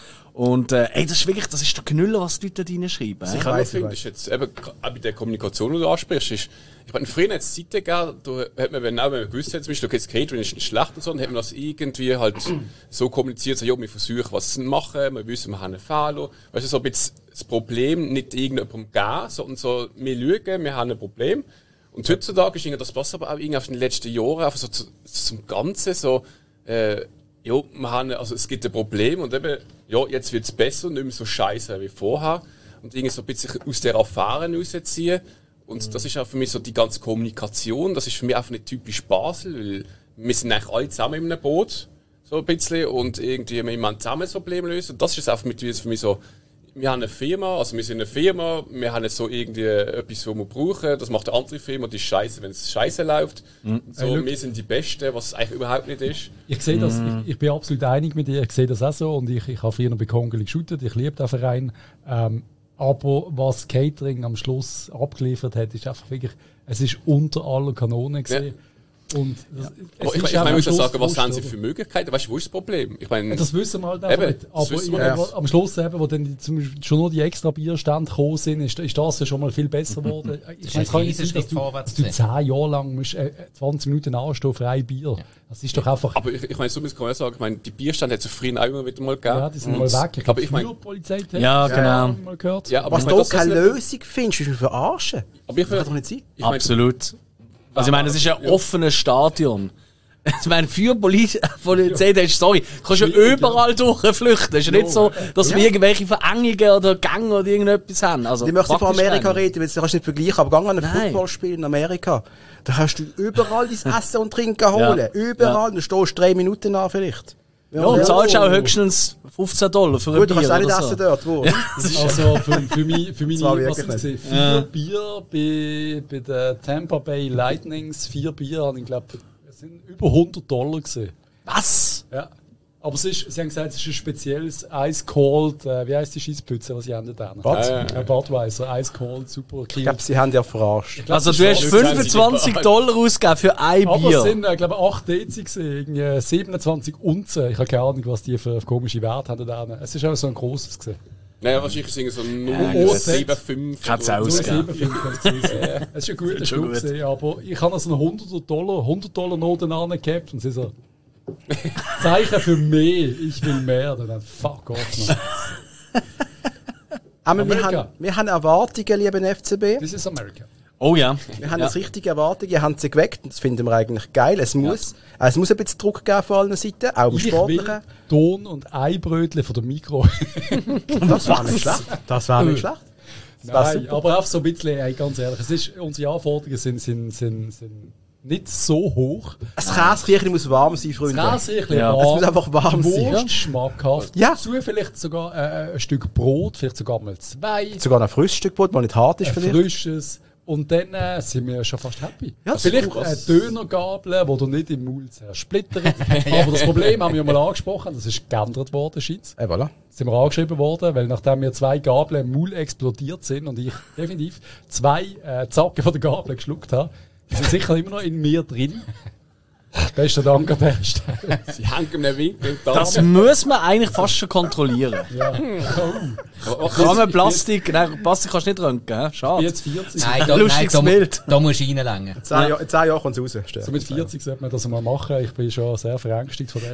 Und ey, das ist wirklich, das ist der Knüller, was die Leute da reinschreiben. Was ich auch noch finde, ist jetzt eben auch bei der Kommunikation, die du ansprichst, ist, ich meine, früher hat es Zeiten gegeben, da hat man, wenn man gewusst hat, zum Beispiel, okay, das Catering ist nicht schlecht und so, dann hat man das irgendwie halt so kommuniziert, so, ja, wir versuchen was zu machen, wir wissen, wir haben einen Fehler. Weißt du, so ein bisschen das Problem nicht irgendjemandem geben, sondern so, wir schauen, wir haben ein Problem. Und heutzutage ist das passt aber auch irgendwie auf den letzten Jahren einfach so zum Ganzen so, ja, wir haben, also es gibt ein Problem und eben, ja, jetzt wird es besser und nicht mehr so scheiße wie vorher. Und irgendwie so ein bisschen aus der Affäre rausziehen. Und das ist auch für mich so die ganze Kommunikation, das ist für mich einfach nicht typisch Basel, weil wir sind eigentlich alle zusammen in einem Boot, so ein bisschen, und irgendwie wir müssen zusammen das Problem lösen. Und das ist einfach für mich so, wir haben eine Firma, also wir sind eine Firma, wir haben jetzt so irgendwie etwas, was wir brauchen, das macht eine andere Firma, die ist scheiße, wenn es scheiße läuft. So, Hey, wir sind die Besten, was es eigentlich überhaupt nicht ist. Ich sehe das, ich bin absolut einig mit dir, ich sehe das auch so und ich habe früher noch bei Kongeli geshootet, ich liebe den Verein. Aber was Catering am Schluss abgeliefert hat, ist einfach wirklich, es ist unter aller Kanone gewesen. Und Aber ich meine, muss ja sagen, was haben sie für Möglichkeiten? Weißt du, wo ist das Problem? Ich meine, das wissen wir halt einfach nicht. Aber am Schluss eben, wo dann schon nur die extra Bierstände gekommen sind, ist das ja schon mal viel besser geworden. Ich meine, es kann nicht sein, dass du 10 Jahre lang musst, 20 Minuten anstehen für ein Bier. Das ist doch einfach... Aber ich meine, so muss man sagen, ich meine, die Bierstände hat es früher auch immer wieder mal gegeben. Ja, die sind mal weg. Aber ich meine... Polizei ja, genau. Mal gehört. Ja, aber was du keine Lösung findest, ist mir verarschen. Aber ich kann doch nicht sein. Absolut. Also ich meine, es ist ein offenes Stadion. Ich meine, für Polizei, sorry, du kannst ja überall durchflüchten. Es ist ja nicht so, dass wir irgendwelche Verengungen oder Gänge oder irgendetwas haben. Also, ich möchte von Amerika reden, weil du kannst nicht vergleichen, aber geh an ein Footballspiel in Amerika. Da kannst du überall dein Essen und Trinken holen. Überall. Du stehst 3 Minuten an vielleicht. Ja, und zahlst auch höchstens $15 für ein Bier. Du kannst auch nicht essen dort, wo? Also für mich, was sind es? 4 Bier bei den Tampa Bay Lightnings, 4 Bier, und ich glaube, es sind über $100 gesehen. Was? Ja. Aber sie haben gesagt, es ist ein spezielles Ice Cold, wie heisst die Scheisspütze, was sie haben da? Budweiser, Ice Cold, super. Ich glaube, sie haben ja verarscht. Also du hast $25 ausgegeben für ein Bier. Aber es sind, glaube ich, 8 Dezi gesehen, 27 Unzen. Ich habe keine Ahnung, was die für komische Werte haben da. Es ist auch so ein grosses gesehen. Nein, wahrscheinlich sind so 0,75. Kann es ausgeben. 0,75. Es ist ein guter Stück gesehen, aber ich habe so einen $100 Noten angehabt und sie so... Zeichen für mehr, ich will mehr. Dann fuck off. Aber wir haben Erwartungen, lieben FCB. Das ist Amerika. Oh ja. Wir haben jetzt richtige Erwartungen, ihr habt sie geweckt und das finden wir eigentlich geil. Es muss ein bisschen Druck geben von allen Seiten, auch im Sportlichen. Ich will Ton- und Eibrötchen von der Mikro. Das war nicht schlecht. Das war nicht schlecht. Nein, aber auch so ein bisschen, ey, ganz ehrlich, unsere Anforderungen sind nicht so hoch. Das Käsekirchen muss warm sein, Freunde. Das Käsekirchen warm. Es muss einfach warm sein. Wurst, schmackhaft. Ja. Dazu vielleicht sogar ein Stück Brot, vielleicht sogar mal 2. Sogar ein frisches Stück Brot, mal nicht hart ist ein vielleicht. Frisches. Und dann sind wir schon fast happy. Ja, vielleicht eine Dönergabel, die du nicht im Mund zersplittert. Aber das Problem haben wir mal angesprochen, das ist geändert worden, scheint's. Voilà. Sind wir angeschrieben worden, weil nachdem wir 2 Gabeln im Mund explodiert sind und ich definitiv 2 Zacken von der Gabel geschluckt habe, die sind sicher immer noch in mir drin. Besten Dank an der Stelle. Sie hängen im Winkel. Das muss man eigentlich fast schon kontrollieren. Ja. Kann man Plastik... Nein, Plastik kannst du nicht röntgen. Schade. Jetzt 40. Lustiges Bild. Da musst du reinlängen. In 10 Jahren kommt es raus. So mit 40 sollte man das mal machen. Ich bin schon sehr verängstigt von der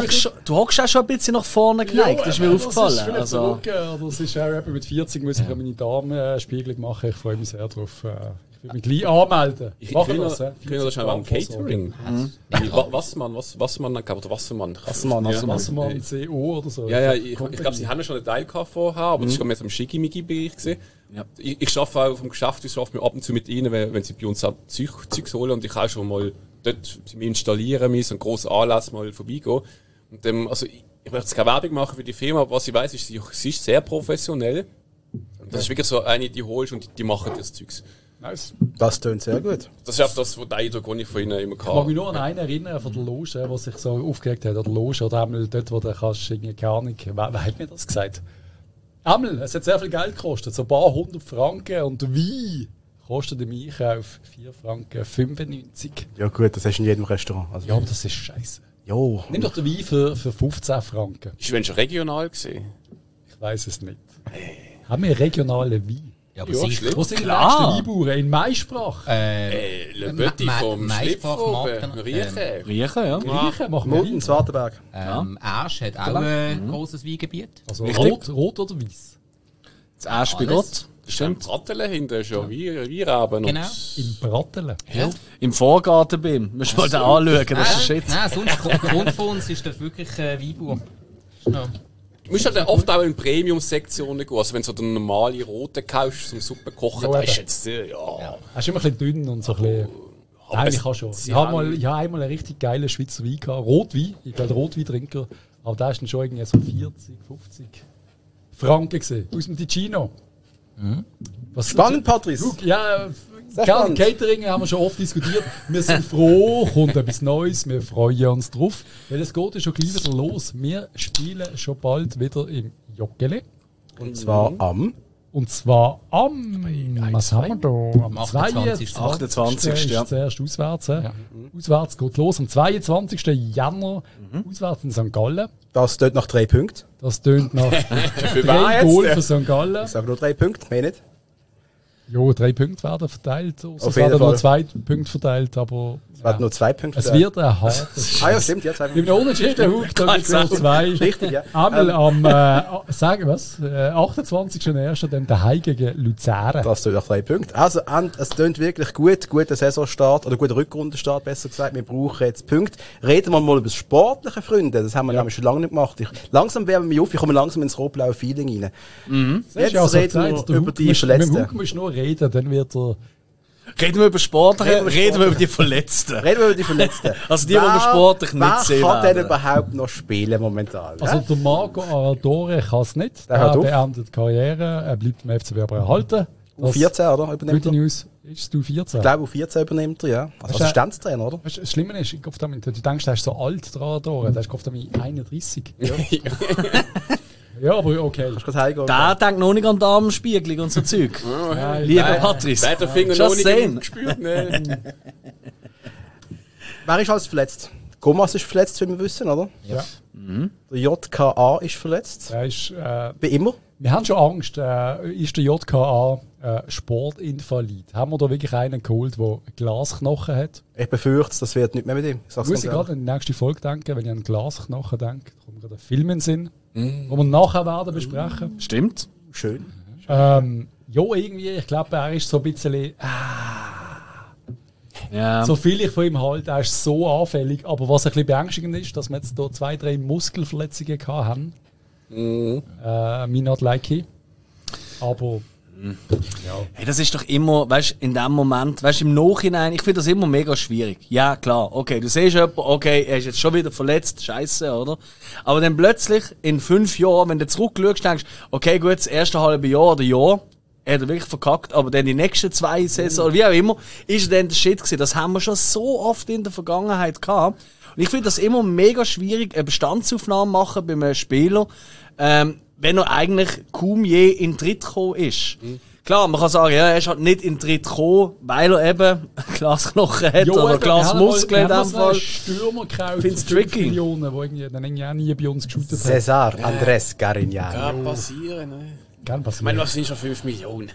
Du hockst auch schon ein bisschen nach vorne geneigt. Das ist mir aufgefallen. Das ist also. Das ist auch eben mit 40 muss ich eine Darmspiegelung machen. Ich freue mich sehr drauf. Ich will mich gleich anmelden. Ich will das schon am Catering. Wassermann, oder Wassermann. Wassermann CO oder so. Ja, ich glaube, sie haben ja schon einen Teil vorher, aber das war jetzt im Schickimicki-Bereich. Ja. Ich arbeite auch vom Geschäft, ich arbeite ab und zu mit ihnen, wenn sie bei uns auch Zeug holen und ich kann schon mal dort installieren müssen, einen grossen Anlass mal vorbeigehen. Und also ich möchte jetzt keine Werbung machen für die Firma, aber was ich weiss, ist, sie ist sehr professionell. Und das ist wirklich so eine, die holst und die machen das Zeugs. Nice. Das tönt sehr gut. Das ist auch das, was der Eindruck, den ich von ihnen immer hatte. Ich mag mich nur an einen erinnern von der Loge, der sich so aufgeregt hat, an der Loge, oder einmal dort, wo du kannst, keine Ahnung, wer hat mir das gesagt? Einmal, es hat sehr viel Geld gekostet, so ein paar 100 Franken, und wie kostet im Einkauf 4,95 Franken. Ja gut, das hast du in jedem Restaurant. Also ja, aber das ist scheiße. Jo. Nimm doch den Wein für 15 Franken. Ist wenn schon regional gesehen? Ich weiss es nicht. Haben wir regionale Wein? Ja, aber sicher. Wo sind die nächsten Weinbauern? In Maisprach? Le Petit vom Schlipfroben. Riechen, ja. Riechen machen wir. Mutens, Wartenberg. Asch hat auch ein grosses Weingebiet. Also rot oder weiß? Das Asch bei Gott. Stimmt. Brattelen hinten schon, Weinreben. Genau. Im Brattelen? Ja. Im Vorgarten bin. Müssen wir mal anschauen, das ist shit. Nein, sonst Grund von uns ist das wirklich Weinbauer. Ja. Du musst halt oft auch in Premium-Sektionen gehen. Also wenn du so den normalen roten kaufst zum Suppe kochen, da ist jetzt, Er ist immer ein bisschen dünn und so ein bisschen... Nein, ich kann schon. Ich habe einmal einen richtig geilen Schweizer Wein gehabt. Rotwein. Ich bin Rotweintrinker. Aber da ist dann schon irgendwie so 40, 50 Franken gewesen. Aus dem Ticino. Mhm. Spannend, Patrice. Ja, Catering haben wir schon oft diskutiert. Wir sind froh, kommt etwas Neues, wir freuen uns drauf. Weil es geht ja schon gleich wieder los. Wir spielen schon bald wieder im Joggeli. Und zwar am Und zwar was haben wir da? Am 28. 28. ist zuerst auswärts. Auswärts geht los am 22. Jänner. Auswärts in St. Gallen. Das tönt nach 3 Punkten. Das tönt nach wer 3 jetzt? Goal für St. Gallen. Ich sage nur 3 Punkte, mehr nicht. Ja, 3 Punkte werden verteilt. Also Auf es jeden werden nur Fall. 2 Punkte verteilt, aber Es werden nur 2 Punkte. es wird ein hartes. Ah ja, stimmt, ja, 2 Mit Punkte. einem Unentschieden Hug, da gibt es nur 2. Richtig, ja. Einmal am 28.01. dann daheim gegen Luzern. Das tönt nach 3 Punkten. Also, es tönt wirklich gut. Guter Saisonstart, oder guter Rückrundenstart, besser gesagt. Wir brauchen jetzt Punkte. Reden wir mal über das Sportliche, Freunde. Das haben wir nämlich schon lange nicht gemacht. Langsam wärmen wir auf. Ich komme langsam ins rot-blaue Feeling rein. Das ist Jetzt ja so reden wir gesagt, der über Hug die Mit Verletzten. dem Hug musst du nur reden, dann wird er... Reden wir über Sportliche, reden wir über die Verletzten. Reden wir über die Verletzten. Also die wir sportlich nicht sehen Wer kann werden. denn überhaupt noch spielen momentan? Also der Marco Aradore kann es nicht. Der hört Er auf. beendet die Karriere, er bleibt im FCB aber erhalten. Das U14, oder? Übernimmt gute er? News ist du 14. Ich glaube, U14 übernimmt er, ja. Also du- Assistenztrainer, oder? Weißt du, das Schlimme ist, ich hoffe, du denkst, der ist so alt, der Aradore. Der ist hoffe, 31. Ja, aber okay. Kannst du gerade heimgehen? Der denkt noch nicht an Darmspiegelung und so Zeug. Lieber Patrice. Der hat den Finger Just noch nicht saying. gespürt. Ne? Wer ist alles verletzt? Gomas ist verletzt, wie wir wissen, oder? Ja. Der JKA ist verletzt. Der ist, Wie immer. wir haben schon Angst, ist der JKA Sportinvalid? Haben wir da wirklich einen geholt, der Glasknochen hat? Ich befürchte, das wird nicht mehr mit ihm. Ich sag's Ich muss ganz gerade an die nächste Folge denken, wenn ich an Glasknochen denke. Da kommt gerade ein Film in den Sinn, wo wir nachher werden besprechen. Stimmt. ehrlich. Schön. Ja, irgendwie, ich glaube, er ist so ein bisschen. Ja. So viel ich von ihm halte, er ist so anfällig. Aber was ein bisschen beängstigend ist, dass wir jetzt hier 2, 3 Muskelverletzungen gehabt haben. Me not like it. Aber. Hey, das ist doch immer, weißt in dem Moment, weißt im Nachhinein, ich finde das immer mega schwierig. Ja, klar, okay, du siehst jemanden, okay, er ist jetzt schon wieder verletzt, scheiße, oder? Aber dann plötzlich, in 5 Jahren, wenn du zurückschaust, denkst okay, gut, das erste halbe Jahr oder Jahr, er hat er wirklich verkackt, aber dann die nächsten 2 Saison, oder wie auch immer, ist er dann der Shit gewesen. Das haben wir schon so oft in der Vergangenheit gehabt. Und ich finde das immer mega schwierig, eine Bestandsaufnahme machen bei einem Spieler, wenn er eigentlich kaum je in den Tritt gekommen ist. Klar, man kann sagen, ja, er ist halt nicht in den Tritt gekommen, weil er eben Glasknochen hat oder Glasmuskeln in dem Fall. Stürmer gekauft Find's für 5 tricky. Millionen, wo irgendwie dann irgendwie auch nie bei uns geshootet hat. César Andrés Carignano. Kann passieren, ne? Gern Ich passiert. meine, was sind schon 5 Millionen?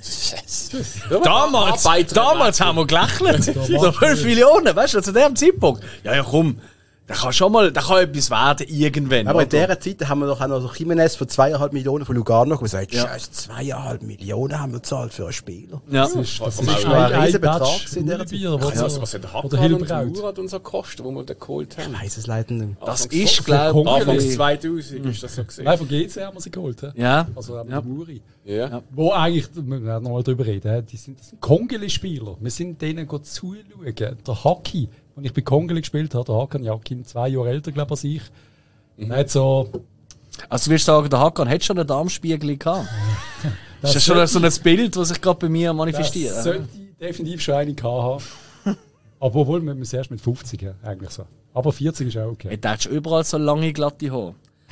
Damals haben wir gelächelt. So 5 Millionen, weißt du, zu dem Zeitpunkt. Ja, ja, komm. Da kann schon mal, da kann etwas werden, irgendwann. Aber in oder? dieser Zeit haben wir doch auch noch so Jimenez für 2,5 Millionen von Lugano gesagt, Ja. scheiße, 2,5 Millionen haben wir gezahlt für einen Spieler. Ja. Das ist schon ein Riesenbetrag Batch in dieser Bier, Was hat der oder Hakan und Hilbraut. Murat und so gekostet, wo wir den geholt haben? Ich weiss es leider nicht. Das Anfangs- ist, glaube Anfangs ich. 2000 ist das so gesehen. Nein, von GC haben wir sie geholt. hä? Ja. Also haben Ja. wir Muri. Ja. Wo eigentlich, wir müssen noch mal drüber reden, hä? Das sind Kongeli-Spieler. Wir sind denen zuschauen. Der Haki, als ich bei Kongeli gespielt habe, der Hakan Jakin, 2 Jahre älter, glaube ich, als ich. Der hat so... Also, du würdest sagen, der Hakan hat schon einen Darmspiegel gehabt. Das ist schon so ein Bild, das sich gerade bei mir Das manifestiert. sollte definitiv schon eine gehabt haben. Aber obwohl, wir müssen erst mit 50 hä? Eigentlich so. Aber 40 ist auch okay. Ich dachte überall so lange, glatte Haare.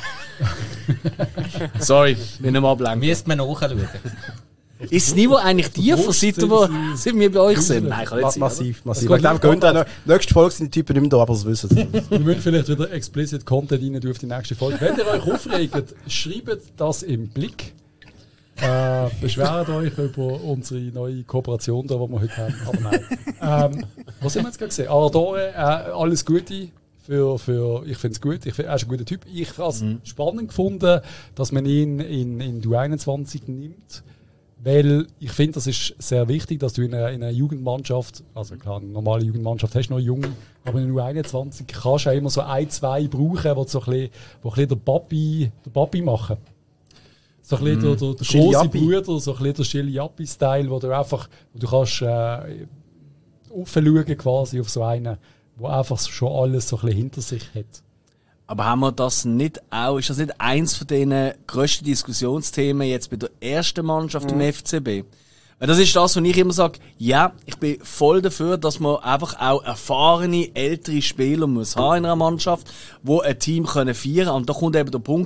Sorry, bin nicht mal ablenken. Müsste man nachschauen. Ist das Niveau eigentlich tiefer, seit wir bei euch sind? Nein, kann nicht sein. Massiv, massiv. Das Wegen dem geht gehen dann nächste Folge sind die Typen nicht mehr da, aber das wissen sie. Wir müssen vielleicht wieder explicit Content rein auf die nächste Folge. Wenn ihr euch aufregt, schreibt das im Blick. Beschwert euch über unsere neue Kooperation, da, die wir heute haben. Aber nein. Was haben wir jetzt gerade gesehen? Aradore, alles Gute. Ich finde es gut. Er ist ein guter Typ. Ich habe es spannend gefunden, dass man ihn in die U21 nimmt. Weil ich finde, das ist sehr wichtig, dass du in einer Jugendmannschaft, also klar, eine normale Jugendmannschaft hast du noch Jungen, aber in der U21 kannst du auch immer so 1, 2 brauchen, die so ein bisschen der Papi machen. So ein bisschen der große Chiliappi. Bruder, so ein bisschen der Chiliappi-Style, wo du kannst aufschauen quasi auf so einen, der einfach schon alles so ein bisschen hinter sich hat. Aber haben wir das nicht auch, ist das nicht eins von den grössten Diskussionsthemen jetzt bei der ersten Mannschaft im FCB? Weil das ist das, was ich immer sage, ja, ich bin voll dafür, dass man einfach auch erfahrene, ältere Spieler muss haben in einer Mannschaft, die ein Team feiern können. Und da kommt eben der Punkt,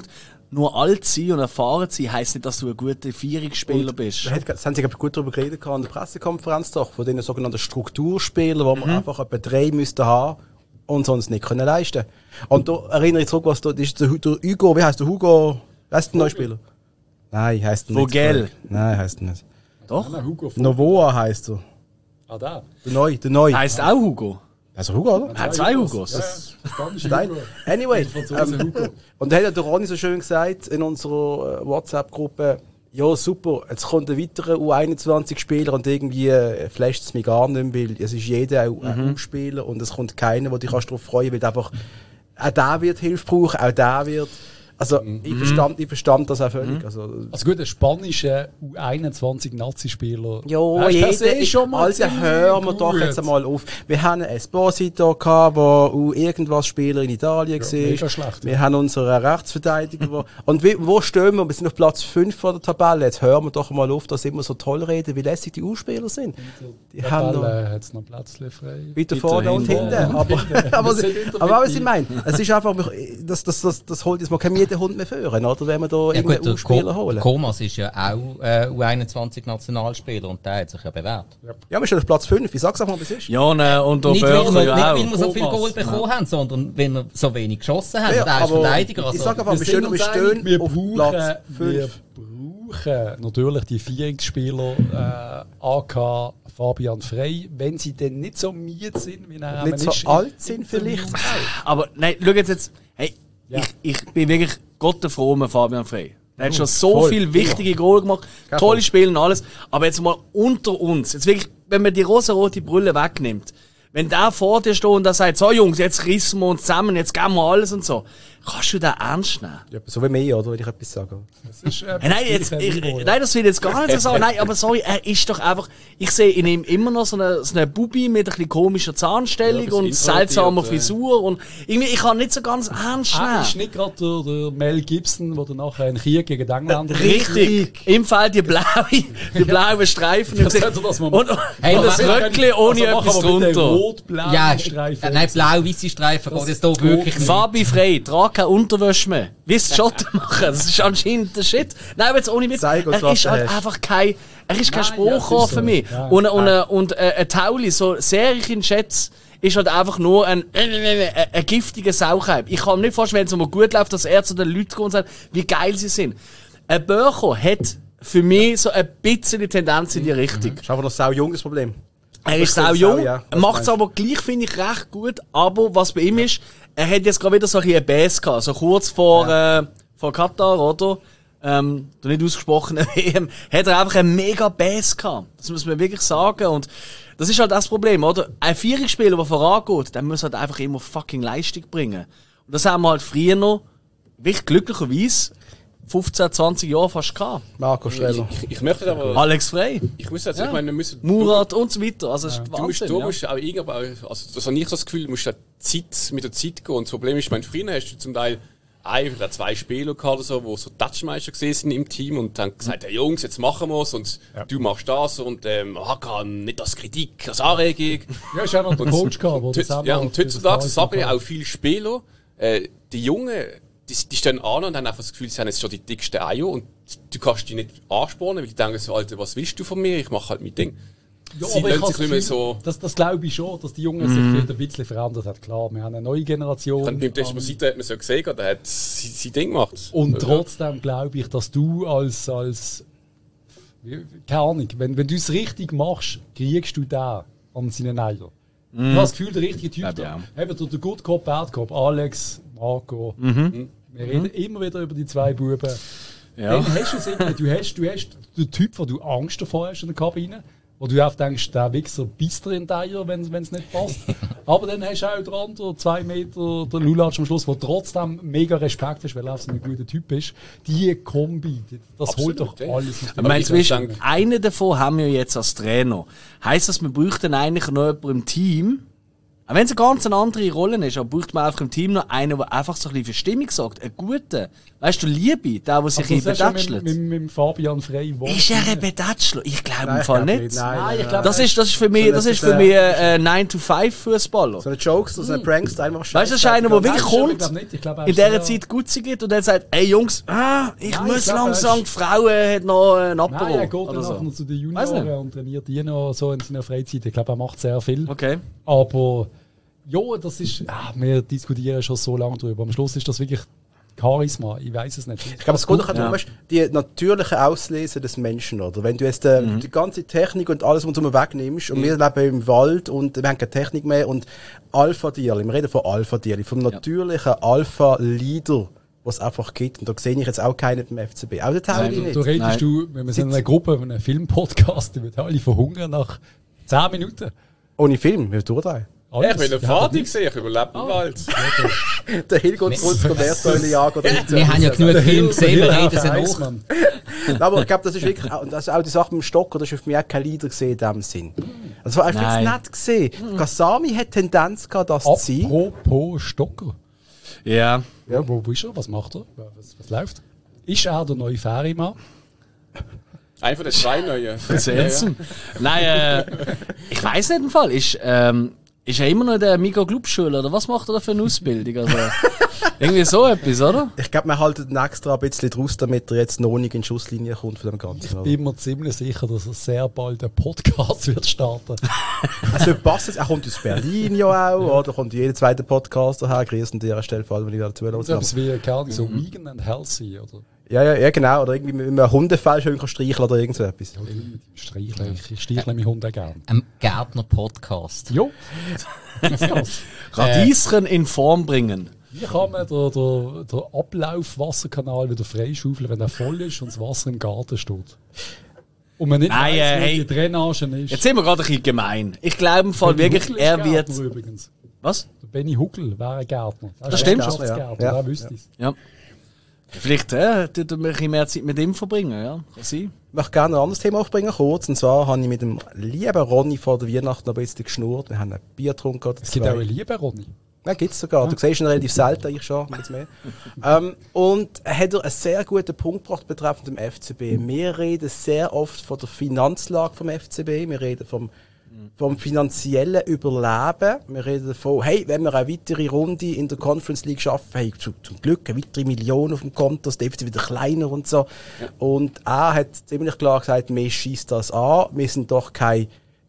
nur alt sein und erfahren sein, heisst nicht, dass du ein guter Vierungsspieler bist. Das haben sie gut darüber geredet an der Pressekonferenz doch, von den sogenannten Strukturspielern, wo man einfach etwa 3 müssten haben und sonst nicht können leisten. Und da erinnere ich zurück, was da ist der Hugo, wie heißt der Hugo? Heißt der Neuspieler? Nein, heißt er nicht. Vogel? Nein, heißt er nicht. Doch? Hugo Novoa heißt er. Ah, da. Der Neu. Heisst auch Hugo? Also Hugo, oder? Er hat 2 Hugos. Nein. Anyway, Hugo. und da hat ja der Ronny so schön gesagt in unserer WhatsApp-Gruppe, ja super, jetzt kommt ein weiterer U21-Spieler und irgendwie flasht es mich gar nicht mehr, weil es ist jeder ein U-Spieler und es kommt keiner, der dich darauf freuen kann, weil einfach auch der wird Hilfe brauchen, auch der wird... Also, ich verstand das auch völlig. Also gut, ein spanischer U21-Nazi-Spieler. ja, jeder, hören wir doch jetzt einmal auf. Wir haben einen Esposito gehabt, der irgendwas Spieler in Italien war. Mega schlecht. Wir haben unseren Rechtsverteidiger. Und wo stehen wir? Wir sind auf Platz 5 von der Tabelle. Jetzt hören wir doch mal auf, dass immer so toll reden, wie lässig die U-Spieler sind. Die haben noch hat es noch Plätzchen frei. weiter vorne und hinten. Aber was ich meine, es ist einfach, das holt jetzt mal kein jeder Hund mehr führen, oder? Wenn wir da irgendeinen U-Spieler holen. Komas ist ja auch U21-Nationalspieler und der hat sich ja bewährt. Ja, wir stehen auf Platz 5. Ich sag's auch mal, wie es ist. Ja, ne, und der Nicht, weil Börser wir, ja nicht, auch. weil wir so viel Goal bekommen haben, sondern weil wir so wenig geschossen haben. Ja, und er ist aber Verteidiger. Also, ich sag einfach, wir stehen auf Platz 5. brauchen natürlich die Vierungsspieler AK, Fabian Frey, wenn sie denn nicht so miet sind, wie er Nicht so alt sind vielleicht. Aber nein, schau jetzt. Hey, Ja. ich bin wirklich Gott froh um Fabian Frey. Er hat schon so voll. viele wichtige Goal gemacht, tolle Spiele und alles. Aber jetzt mal unter uns, jetzt wirklich, wenn man die rosa-rote Brille wegnimmt, wenn der vor dir steht und der sagt, so Jungs, jetzt rissen wir uns zusammen, jetzt geben wir alles und so, kannst du den ernst nehmen? Ja, so wie mir, oder? Wenn ich etwas sage. Das ist, Nein, das will ich jetzt gar nicht so sagen. Nein, aber sorry, er ist doch einfach, ich sehe in ihm immer noch so eine Bubi mit ein bisschen komischer Zahnstellung Ja, und das seltsamer introvertiert, Frisur und irgendwie, ich kann nicht so ganz ernst er nehmen. ist nicht gerade der Mel Gibson, der nachher einen Krieg gegen die Engländer Richtig. Im Fall die blauen Streifen. Das hat er das mal und Hey, das Röckli ohne etwas drunter. Rot-blauen ja, Streifen. nein, blau-weiße Streifen geht es hier wirklich nicht. Fabi Frey, trag keine Unterwäsche mehr. Willst du Schotten machen? Das ist anscheinend der Shit. Nein, aber jetzt ohne Witz. Zeig uns, Er was ist du halt hast. einfach kein ja, Spruchrohr ist so. für mich. Ja. Und ein Tauli, so Serien Schätz, ist halt einfach nur ein giftiger Sauchheim. Ich kann mir nicht vorstellen, wenn es mal gut läuft, dass er zu den Leuten kommt und sagt, wie geil sie sind. Ein Börcher hat für mich so ein bisschen die Tendenz in die Richtung. Das ist einfach noch sau junges Problem. Er ist Das sau ist jung, sau, ja. macht es aber gleich, finde ich, recht gut. Aber was bei ihm ist, er hat jetzt gerade wieder so ein bisschen Bass gehabt. So kurz vor Katar, oder? Der nicht ausgesprochene WM, hat er einfach einen mega Bass gehabt. Das muss man wirklich sagen. Und das ist halt das Problem, oder? Ein Vierungsspieler, der vorangeht, der muss halt einfach immer fucking Leistung bringen. Und das haben wir halt früher noch, wirklich glücklicherweise, 15, 20 Jahre fast gehabt. Marco Streller. Ich möchte aber. Alex Frey, Ich muss jetzt, ich meine, wir müssen. Murat und so weiter. Also, das ist Du musst, Wahnsinn, musst auch irgendwie, also das habe ich so das Gefühl, du musst mit der Zeit gehen. Und das Problem ist, ich meine, früher hast du zum Teil ein oder zwei Spieler gehabt oder so, die so Touchmeister gesehen sind im Team und dann gesagt, hey Jungs, jetzt machen wir es und du machst das und kann nicht als Kritik, als Anregung. Ja, ist auch noch der Coach gehabt, der das Ja, und heutzutage sagen ja auch viele Spieler, die Jungen, die stehen an und haben einfach das Gefühl, sie haben jetzt schon die dicksten Eier und du kannst die nicht anspornen, weil die denken so, Alter, was willst du von mir? Ich mache halt mein Ding. Ja, Sie aber ich lassen habe sich nicht mehr so. das glaube ich schon, dass die Jungen sich vielleicht ein bisschen verändert haben. Klar, wir haben eine neue Generation. Beim Desposito hat man so gesehen, der hat sein Ding gemacht. Und trotzdem glaube ich, dass du als keine Ahnung, wenn du es richtig machst, kriegst du den an seinen Eier. Ich habe das Gefühl, der richtige Typ da. Eben der Good Cop, Bad Cop, Alex, Marco. Wir reden immer wieder über die zwei Buben. Ja. Dann hast du es irgendwie, du hast den Typ, wo du Angst davor hast in der Kabine. Wo du auch denkst, der Wichser beißt dir in die Eier, wenn es nicht passt. Aber dann hast du auch den anderen 2 Meter, der Lulatsch am Schluss, der trotzdem mega Respekt ist, weil er so ein guter Typ ist. Die Kombi, das holt doch ja. alles. Ich meine, einen davon haben wir jetzt als Trainer. Heisst das, wir bräuchten eigentlich noch jemanden im Team, Auch wenn es eine ganz andere Rolle ist, aber braucht man einfach im Team noch einen, der einfach so ein bisschen für Stimmung sorgt. Einen guten. Weißt du, Liebe, der sich ein bisschen betätschelt. Mit Fabian Frey. Ist er ein Betätschler? Ich glaube im Fall nicht. Nein, ich glaube, Das ist für mich ein 9-to-5-Fußballer. So eine Jokes, so eine Pranks, einfach Weißt du, das ist einer, der wirklich kommt, in in dieser Zeit Gutzi gibt und dann sagt, ey Jungs, ich muss langsam, die Frau hat noch ein Apero. Nein, er geht oder dann so. nachher noch zu den Weiss Junioren nicht. und trainiert die noch so in seiner Freizeit. Ich glaube, er macht sehr viel. Okay. Aber ja, das ist. Wir diskutieren schon so lange drüber. Am Schluss ist das wirklich Charisma. Ich weiß es nicht. Ich glaube, es geht doch darum, weißt, die natürliche Auslese des Menschen, oder? Wenn du jetzt die ganze Technik und alles uns wegnimmst und wir leben im Wald und wir haben keine Technik mehr und Alpha-Tierli, wir reden von Alpha-Tierli, vom natürlichen Alpha-Leader, was es einfach gibt. Und da sehe ich jetzt auch keinen beim FCB. Auch der Tauli nicht. Du redest wenn wir sind in einer Gruppe, in einem Film-Podcast, die wird alle verhungern nach 10 Minuten. Ohne Film, wir durchdrehen. Ich bin eine Fahrt gesehen, ich überlebe im Wald. Der Hill geht zu uns, der Meersäule jagen oder nicht. Wir haben ja genug Filme gesehen, wir reden sie noch. Mann. Aber ich glaube, das ist wirklich, und das ist auch die Sache mit dem Stocker, das ist für mich auch kein Leader gesehen in diesem Sinn. Das war einfach Nein. nicht gesehen. Kasami hat Tendenz gehabt, das zu sein. Apropos Stocker. Ja. Ja. Wo ist er? Was macht er? Was läuft? Ist er der neue Ferienmann? Einer von den 2 neuen. Seltsam. Nein, ich weiß nicht im Fall. Ist er immer noch in der Mikro-Club-Schule oder was macht er da für eine Ausbildung? Also, irgendwie so etwas, oder? Ich glaube, man haltet ihn extra ein bisschen draus, damit er jetzt noch nicht in die Schusslinie kommt von dem Ganzen. Ich bin mir ziemlich sicher, dass er sehr bald einen Podcast wird starten. Also passt es, er kommt aus Berlin ja auch, oder? Kommt jeder zweite Podcaster her, grüßen an dieser Stelle, vor allem, wenn ich da zuhöre. So etwas wie, keine Ahnung, so Vegan and Healthy, oder? Ja, genau. Oder irgendwie mit einem Hundefell schön streicheln oder irgend so etwas. Ich streichle meinen Hund auch gerne. Ein Gärtner-Podcast. Jo. Radieschen in Form bringen. Wie kann man den Ablaufwasserkanal wieder freischaufeln, wenn er voll ist und das Wasser im Garten steht? Und man nicht Nein, weiss, wie hey. die Drainage ist. Jetzt sind wir gerade ein bisschen gemein. Ich glaube im Fall Benny wirklich, Huckel ist er wird... Gärtner übrigens. Was? Der Benny Huckel wäre ein Gärtner. Das stimmt. Landschaftsgärtner, Ja. der wüsste es. Ja. Vielleicht tut er ein bisschen mehr Zeit mit ihm verbringen, ja. Kann sein. Ich möchte gerne ein anderes Thema aufbringen, kurz. Und zwar habe ich mit dem lieben Ronny vor der Weihnacht noch ein bisschen geschnurrt. Wir haben ein Bier getrunken. Oder Es gibt auch eine Liebe, Ronny. Ja, gibt es sogar. Du siehst ihn relativ selten, ich schon, jetzt mehr. Und hat er einen sehr guten Punkt gebracht betreffend dem FCB. Wir reden sehr oft von der Finanzlage vom FCB, wir reden vom finanziellen Überleben. Wir reden davon, hey, wenn wir eine weitere Runde in der Conference League schaffen, hey, zum Glück eine weitere Million auf dem Konto, das Defizit wieder kleiner und so. Ja. Und er hat ziemlich klar gesagt, mir schießt das an, wir sind doch keine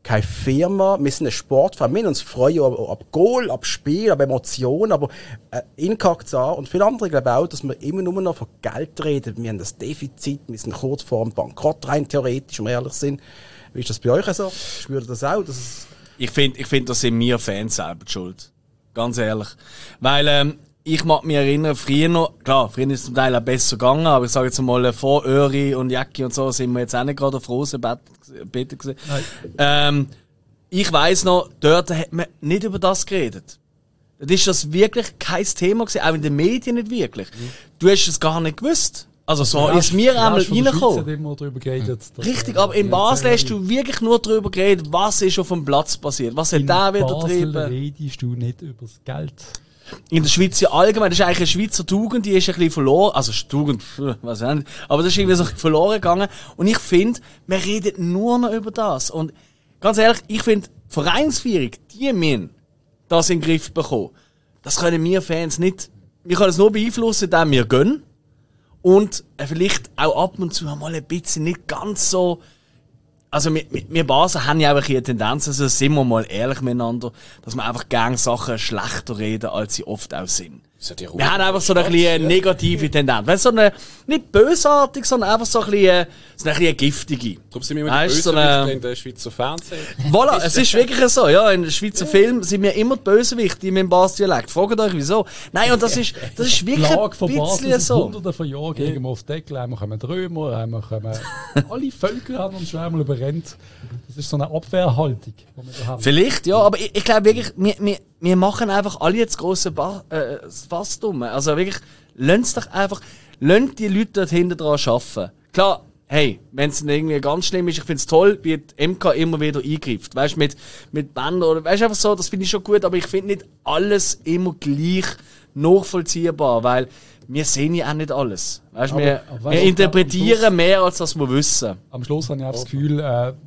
Firma, wir sind ein Sportverein, wir uns freuen ab Goal, ab Spiel, ab Emotionen, aber ihn kackt es an. Und viele andere glauben auch, dass wir immer nur noch von Geld reden. Wir haben das Defizit, wir sind kurz vor dem Bankrott rein theoretisch, wenn wir ehrlich sind. Wie ist das bei euch so? Spürt ihr das auch? Ich finde, das sind wir Fans selber die schuld. Ganz ehrlich. Weil, ich mag mich erinnern, früher noch, klar, früher ist es zum Teil auch besser gegangen, aber ich sage jetzt mal, vor Öri und Jacki und so sind wir jetzt auch nicht gerade auf Rosenbeete gewesen. Ich weiss noch, dort hat man nicht über das geredet. Das ist das wirklich kein Thema gewesen, auch in den Medien nicht wirklich. Du hast es gar nicht gewusst. Also so ist mir einmal reingekommen. Richtig, aber in Basel hast du wirklich nur darüber geredet, was ist auf dem Platz passiert, was hat der wieder getrieben. In Basel redest du nicht über das Geld. In der Schweiz ja allgemein, das ist eigentlich eine Schweizer Tugend, die ist ein bisschen verloren, also Tugend, weiß ich nicht, aber das ist irgendwie so verloren gegangen. Und ich finde, man redet nur noch über das. Und ganz ehrlich, ich finde, Vereinsführung, die müssen das in den Griff bekommen. Das können wir Fans nicht. Wir können es nur beeinflussen, indem wir gönnen. Und vielleicht auch ab und zu mal ein bisschen nicht ganz so. Also wir Basel haben ja auch eine Tendenz, also sind wir mal ehrlich miteinander, dass wir einfach gerne Sachen schlechter reden, als sie oft auch sind. Wir haben einfach so eine kleine negative Tendenz. Weißt du, so eine, nicht bösartig, sondern einfach so ein bisschen, so eine giftige. Darum sind wir immer die Bösewichte in der Schweizer Fernsehen. Voilà, es ist wirklich so, ja. In den Schweizer Filmen sind wir immer die Bösewichte mit dem Basel-Dialekt. Fragt euch, wieso? Nein, und das ist wirklich ein bisschen so. Hunderten von Jahren gegen auf den Deckel. Einmal kommen die Römer, einmal kommen alle Völker haben uns schon einmal überrennt. Das ist so eine Abwehrhaltung, die wir da haben. Vielleicht, ja, aber ich glaube wirklich, wir machen einfach alle jetzt grosse Fass dumm. Also wirklich, lasst doch einfach, lasst die Leute dort hinten dran arbeiten. Klar, hey, wenn es irgendwie ganz schlimm ist, ich finde es toll, wie die MK immer wieder eingreift. Weißt du, mit Bändern oder weißt du, einfach so, das finde ich schon gut, aber ich finde nicht alles immer gleich nachvollziehbar, weil wir sehen ja auch nicht alles. Weißt, wir interpretieren mehr, als was wir wissen. Am Schluss habe ich auch das Gefühl,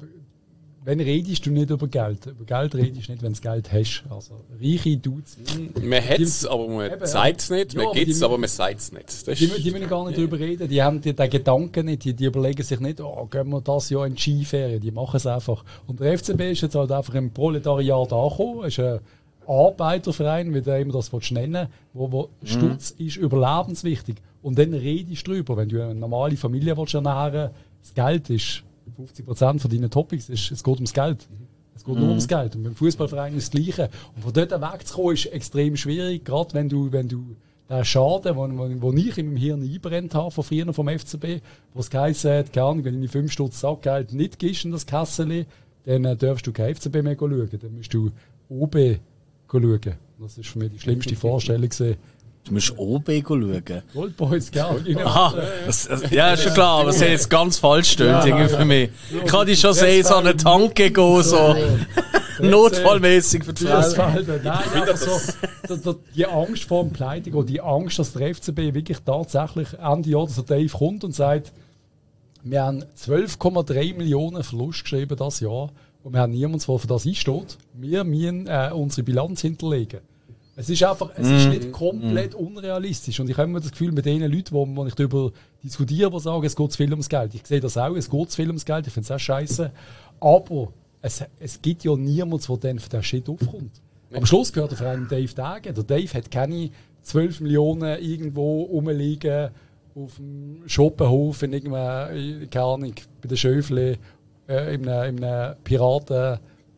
wenn redest du nicht über Geld. Über Geld redest du nicht, wenn du das Geld hast. Also, reiche Dudes. Man hat es, aber man sagt es nicht. Man gibt es, aber man sagt es nicht. Die müssen gar nicht darüber reden. Die haben den Gedanken nicht. Die überlegen sich nicht, gehen wir das Jahr in die Skiferien. Die machen es einfach. Und der FCB ist jetzt halt einfach im Proletariat angekommen. Ist ein Arbeiterverein, wie der immer das nennen will, wo Stutz ist überlebenswichtig. Und dann redest du drüber. Wenn du eine normale Familie ernähren willst, das Geld ist 50% von deinen Topics, es geht ums Geld. Es geht nur ums Geld. Und beim Fußballverein ist das Gleiche. Und von dort wegzukommen ist extrem schwierig, gerade wenn du den Schaden, den ich in meinem Hirn einbrennt habe, von früher vom FCB, wo es geheißen hat, keine Ahnung, wenn du 5 Stutz Sackgeld nicht gibst in das Kasseli, dann darfst du kein FCB mehr schauen. Dann musst du OB schauen. Das war für mich die schlimmste Vorstellung. Du musst OB schauen. Old Boys, gell? Aha, ja, ist schon klar, aber es ist jetzt ganz falsch stimmt für mich. Ich kann dich schon sehen, so eine Tanke gehen, so notfallmäßig für die Frau. Nein, einfach so, die Angst vor dem Pleite oder die Angst, dass der FCB wirklich tatsächlich Ende Jahr, dass Dave kommt und sagt, wir haben 12,3 Millionen Verlust geschrieben das Jahr und wir haben niemanden, der für das einsteht. Wir müssen unsere Bilanz hinterlegen. Es ist einfach, es ist nicht komplett unrealistisch. Und ich habe immer das Gefühl, mit den Leuten, wo ich darüber diskutiere, die sagen, es geht zu viel ums Geld. Ich sehe das auch, es geht zu viel ums Geld, ich finde es auch scheiße. Aber es gibt ja niemanden, der dann für den Shit aufkommt. Am Schluss gehört der Verein Dave Dagen. Der Dave hat keine 12 Millionen irgendwo rumliegen auf dem Schoppenhof, in irgendeinem, keine Ahnung, bei den Schöfle, in einem Piraten.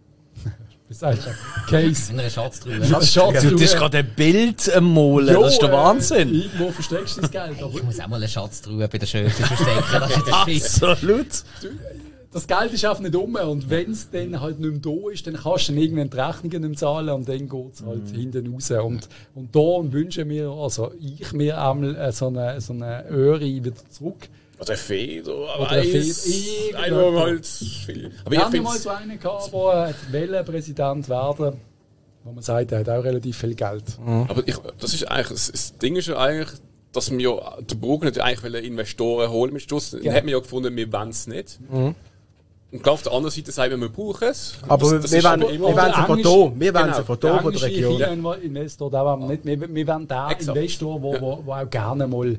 Was sagst du? Case. In einer Schatztruhe. Das ist gerade ein Bild malen, das ist der Wahnsinn. Irgendwo versteckst du das Geld. Aber ich muss auch mal eine Schatztruhe bei der Schöfte verstecken. Das ist der Schiss. Absolut. Das Geld ist einfach nicht um. Und wenn es dann halt nicht mehr da ist, dann kannst du dann irgendwann die Rechnungen nicht zahlen und dann geht es halt hinten raus. Und da wünschen wir, also ich mir einmal so eine Öri wieder zurück. Oder ein Feder, aber einmal halt viel. Aber wir haben mal so einen gehabt, der Präsident werden, wo man sagt, er hat auch relativ viel Geld. Aber das ist eigentlich, das Ding ist ja eigentlich, dass wir der Bruck nicht eigentlich Investoren holen mit Schluss. Dann hat man ja gefunden, wir wollen es nicht. Und auf der anderen Seite sagen wir brauchen es. Aber wir wollen sie von hier. Wir wollen sie von hier, von der Region. Investor, wir wollen den Investor, der auch gerne mal...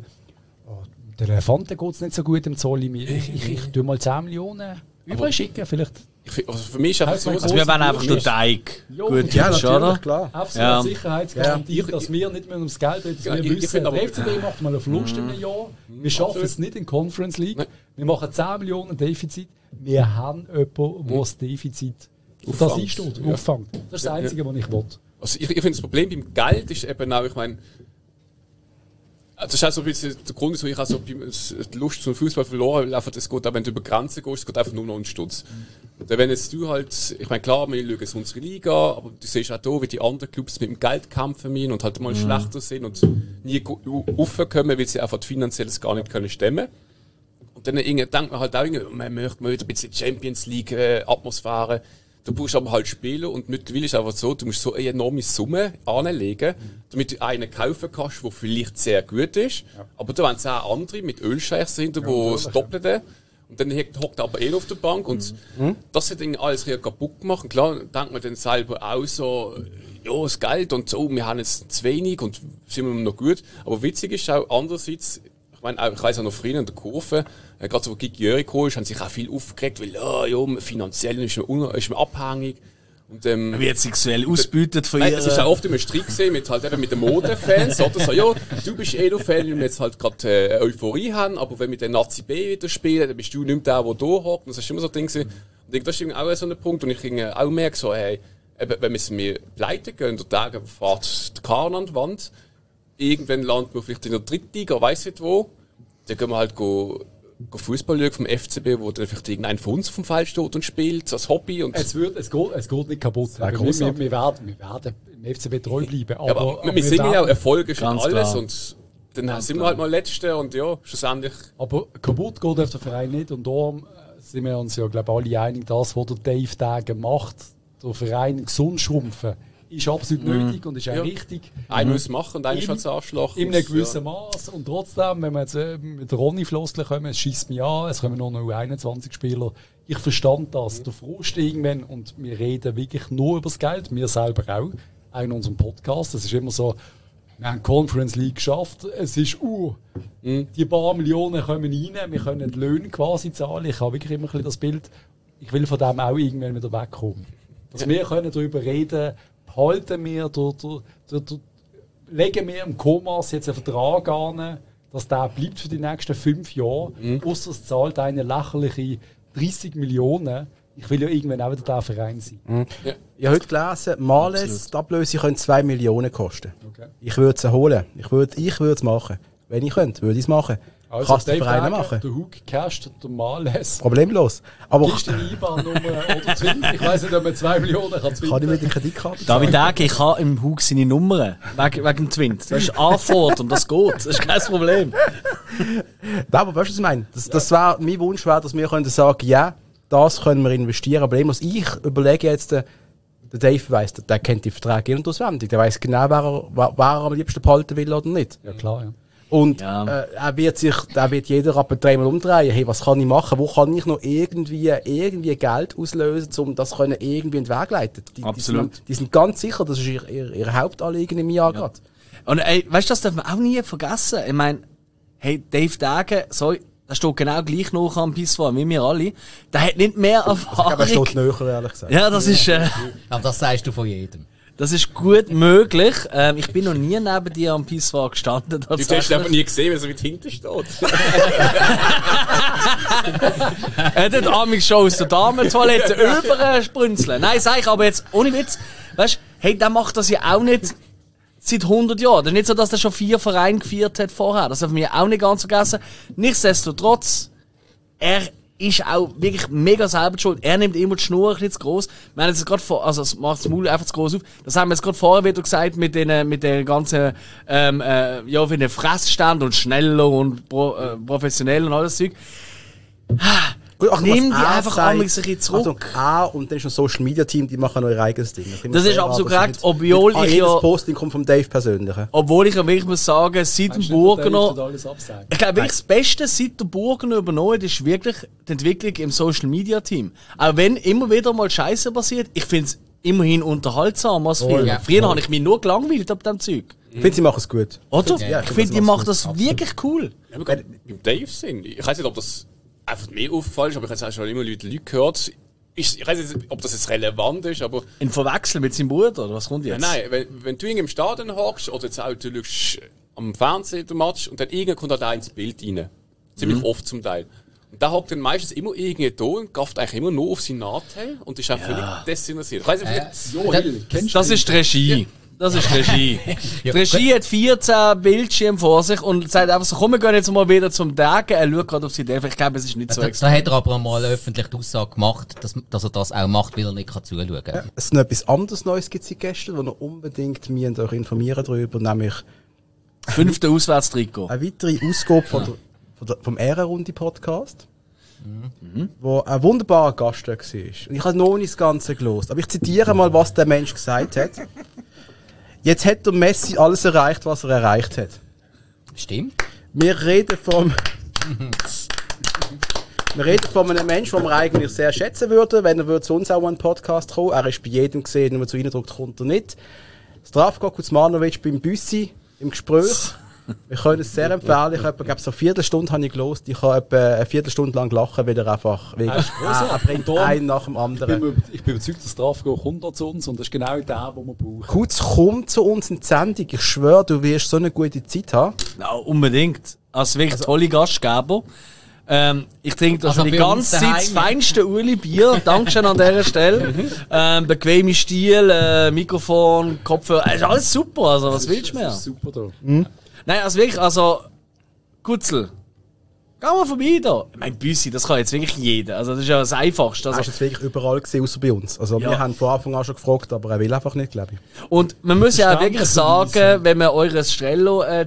Der Elefante geht es nicht so gut im Zoll. Ich tue mal 10 Millionen überschicken, vielleicht. Also für mich ist einfach so, also wir wollen einfach den Teig gut ist, oder? Klar. Einfach so eine Sicherheitsgarantie, dass wir nicht mehr ums Geld reden. Wir wissen, der FCB macht mal einen Verlust in einem Jahr. Wir schaffen es nicht in der Conference League. Wir machen 10 Millionen Defizit. Wir haben jemanden, der das Defizit auf das einsteht, auffängt. Das ist das Einzige, was ich will. Also ich finde, das Problem beim Geld ist eben auch, ich meine, das ist auch so ein bisschen der Grund, wieso ich auch so die Lust zum Fußball verloren habe. Es geht auch, wenn du über Grenzen gehst, es geht einfach nur noch um Stutz. Und wenn jetzt du halt, ich meine, klar, wir schauen unsere Liga, aber du siehst auch hier, wie die anderen Clubs mit dem Geld kämpfen müssen und halt mal schlechter sind und nie raufkommen, weil sie einfach finanziell gar nicht können stemmen. Und dann denkt man halt auch, man möchte mal wieder ein bisschen Champions League Atmosphäre. Du brauchst aber halt Spieler und mittlerweile ist es einfach so, du musst so eine enorme Summe anlegen, damit du einen kaufen kannst, der vielleicht sehr gut ist. Ja. Aber da haben es auch andere mit Ölscheichs dahinter, die das Doppelte. Und dann hockt aber auf der Bank und das hat alles kaputt gemacht. Und klar, denkt man dann selber auch so, ja, das Geld und so, wir haben jetzt zu wenig und sind wir noch gut. Aber witzig ist auch andererseits, ich meine, ich weiss auch noch früher in der Kurve, gerade so, wo Gigi Jöri kam, haben sich auch viel aufgeregt, weil, ja, finanziell ist man abhängig. Und, wird sexuell ausbeutet von ihr. Es ist auch oft immer Streit gesehen mit den Modefans, oder so, ja, du bist Fan, weil wir jetzt halt gerade Euphorie haben, aber wenn wir den Nazi B wieder spielen, dann bist du nicht mehr der da hockt. Das ist immer so ein Ding gewesen. Und das ist auch so ein Punkt, und ich auch merke so, hey, wenn wir pleite gehen, der Tag fährt der Kahn an die Wand, irgendwann landet man vielleicht in der Drittliga, weiss nicht wo, dann gehen wir halt Fußball schauen vom FCB, wo dann vielleicht irgendein von uns auf dem Feld steht und spielt, als Hobby. Und es geht nicht kaputt. Wir werden im FCB treu bleiben. Aber wir sind ja auch Erfolge schon alles. Klar. Und dann sind wir halt mal Letzte und ja, schlussendlich. Aber kaputt geht auf der Verein nicht und darum sind wir uns ja, glaube ich, alle einig, das, was der Dave Dagen macht, der Verein gesund schrumpfen, ist absolut nötig und ist auch richtig. Einer muss machen und einer ist als Arschloch. In einem gewissen Maß. Und trotzdem, wenn wir jetzt mit Ronny Flossler kommen, es schießt mich an, es kommen nur noch 21 Spieler. Ich verstand das. Der Frust irgendwann, und wir reden wirklich nur über das Geld, wir selber auch in unserem Podcast. Es ist immer so, wir haben die Conference League geschafft, es ist die paar Millionen kommen rein, wir können die Löhne quasi zahlen. Ich habe wirklich immer ein bisschen das Bild, ich will von dem auch irgendwann wieder wegkommen. Dass wir können darüber reden, halten wir, legen wir im Komas jetzt einen Vertrag an, dass der bleibt für die nächsten 5 Jahre, ausser es zahlt eine lächerliche 30 Millionen. Ich will ja irgendwann auch wieder der Verein sein. Ja. Ich habe heute gelesen, Males, die Ablöse können 2 Millionen kosten. Okay. Ich würde sie holen. Ich würde es machen. Wenn ich könnte, würde ich es machen. Also kannst du den Verein machen? Der Hug casht, der Males. Problemlos. Aber gibst du die IBAN-Nummer oder Twin? Ich weiss nicht, ob man 2 Millionen kann Twin. Kann ich mit der Kreditkarte David Dage, ich habe im Hug seine Nummern. Wegen dem Twin. Das ist Anfahrt und das geht. Das ist kein Problem. Aber weißt du, was ich meine? Das wäre, mein Wunsch wäre, dass wir können sagen, ja, das können wir investieren. Aber ich überlege jetzt, der Dave weiss, der kennt die Verträge in- und auswendig. Der weiss genau, wer er am liebsten behalten will oder nicht. Ja, klar, ja. Und er wird jeder Rappen 3-mal umdrehen. Hey, was kann ich machen? Wo kann ich noch irgendwie Geld auslösen, um das können irgendwie in den Weg leiten? Absolut. Die sind ganz sicher, das ist ihr Hauptanliegen im Jahr gerade. Und weißt du, das darf man auch nie vergessen. Ich meine, hey, Dave Dagen, der steht genau gleich noch am Pisswar wie wir alle. Der hat nicht mehr Erfahrung. Aber er steht näher, ehrlich gesagt. Ja, das ist... Aber das sagst du von jedem. Das ist gut möglich. Ich bin noch nie neben dir am Pisswar gestanden. Du hast aber nie gesehen, wie so weit hinten steht. Er hat Amix schon aus der Damentoilette übersprünzeln. Nein, sag ich aber jetzt, ohne Witz, weißt du, hey, der macht das ja auch nicht seit 100 Jahren. Das ist nicht so, dass er schon 4 Vereine geführt hat vorher. Das darf man ja auch nicht ganz vergessen. Nichtsdestotrotz, er ist auch wirklich mega selber schuld. Er nimmt immer die Schnur ein bisschen zu gross. Wir haben jetzt gerade also es macht das Maul einfach zu gross auf. Das haben wir jetzt gerade vorher wieder gesagt mit den ganzen, ja, wie den Fressstand und schneller und professionell und alles Zeug. Gut, ach, nimm die einfach einmal ein bisschen zurück. Also, und dann ist noch Social Media Team, die machen noch ihr eigenes Ding. Das ist absolut korrekt, obwohl ich ja... Jedes Posting kommt vom Dave persönlich. Obwohl ich ja wirklich muss sagen, seit dem Burgener... Ich glaube wirklich, das Beste seit der Burgener übernommen hat, ist wirklich die Entwicklung im Social Media Team. Auch wenn immer wieder mal Scheiße passiert, ich finde es immerhin unterhaltsam als früher. Ja. Früher habe ich mich nur gelangweilt ab dem Zeug. Ich finde, sie machen es gut. Oder? Ja, ich finde, die machen das wirklich cool. Ja, beim Dave sind. Ich weiß nicht, ob das einfach mir auffällt, aber ich habe schon immer Leute gehört. Ich weiß nicht, ob das jetzt relevant ist, aber... In Verwechseln mit seinem Bruder, oder was kommt jetzt? Nein, wenn du im Stadion hockst oder jetzt auch du schaust am Fernsehen den Match und dann irgendwann kommt halt ein ins Bild rein. Ziemlich oft zum Teil. Und da hockt dann meistens immer irgendwie da und gafft eigentlich immer nur auf seinen Nachteil und ist auch völlig desinteressiert. Ich weiss nicht, das ist die Regie. Ja. Das ist die Regie. Die Regie hat 14 Bildschirme vor sich und sagt einfach so, komm, wir gehen jetzt mal wieder zum Dagen. Er schaut gerade auf sie Idee. Ich glaube, es ist nicht so extrem. Da hat er aber einmal öffentlich die Aussage gemacht, dass er das auch macht, weil er nicht zuschauen kann. Ja, es ist noch etwas anderes Neues gibt es gestern, wo ihr unbedingt mich euch informieren darüber, nämlich 5. Auswärtstrikot. Eine weitere Ausgabe vom Ehrenrunde-Podcast. Wo ein wunderbarer Gast da war. Ich habe noch nicht das Ganze gelesen, aber ich zitiere mal, was der Mensch gesagt hat. Jetzt hat der Messi alles erreicht, was er erreicht hat. Stimmt. Wir reden von einem Menschen, den wir eigentlich sehr schätzen würden, wenn er zu uns auch einen Podcast kommen. Er ist bei jedem gesehen, wenn man zu ihnen drückt, kommt er nicht. Zdravko Kuzmanovic beim Büssi im Gespräch. Wir können es sehr empfehlen. Ich habe eine Viertelstunde habe ich gelost. Ich habe etwa eine Viertelstunde lang gelachen, weil er einfach er bringt einen nach dem anderen. Ich bin überzeugt, dass Strafgo kommt zu uns und das ist genau der, den wir brauchen. Kutz, komm zu uns in die Sendung. Ich schwöre, du wirst so eine gute Zeit haben. Ja, unbedingt. Also wirklich tolle Gastgeber. Ich trinke da schon die ganze Zeit das feinste Uli-Bier. Dankeschön an dieser Stelle. Bequeme Stiel, Mikrofon, Kopfhörer. Ist alles super. Also, was willst du mehr? Das ist super da. Nein, also wirklich, Kutzel. Geh mal vorbei da. Ich meine, Büssi, das kann jetzt wirklich jeder. Also, das ist ja das Einfachste. Also, er ist jetzt wirklich überall gesehen, außer bei uns. Also, wir haben von Anfang an schon gefragt, aber er will einfach nicht, glaube ich. Und man muss ja auch wirklich sagen, wenn man eures Strello-Ding,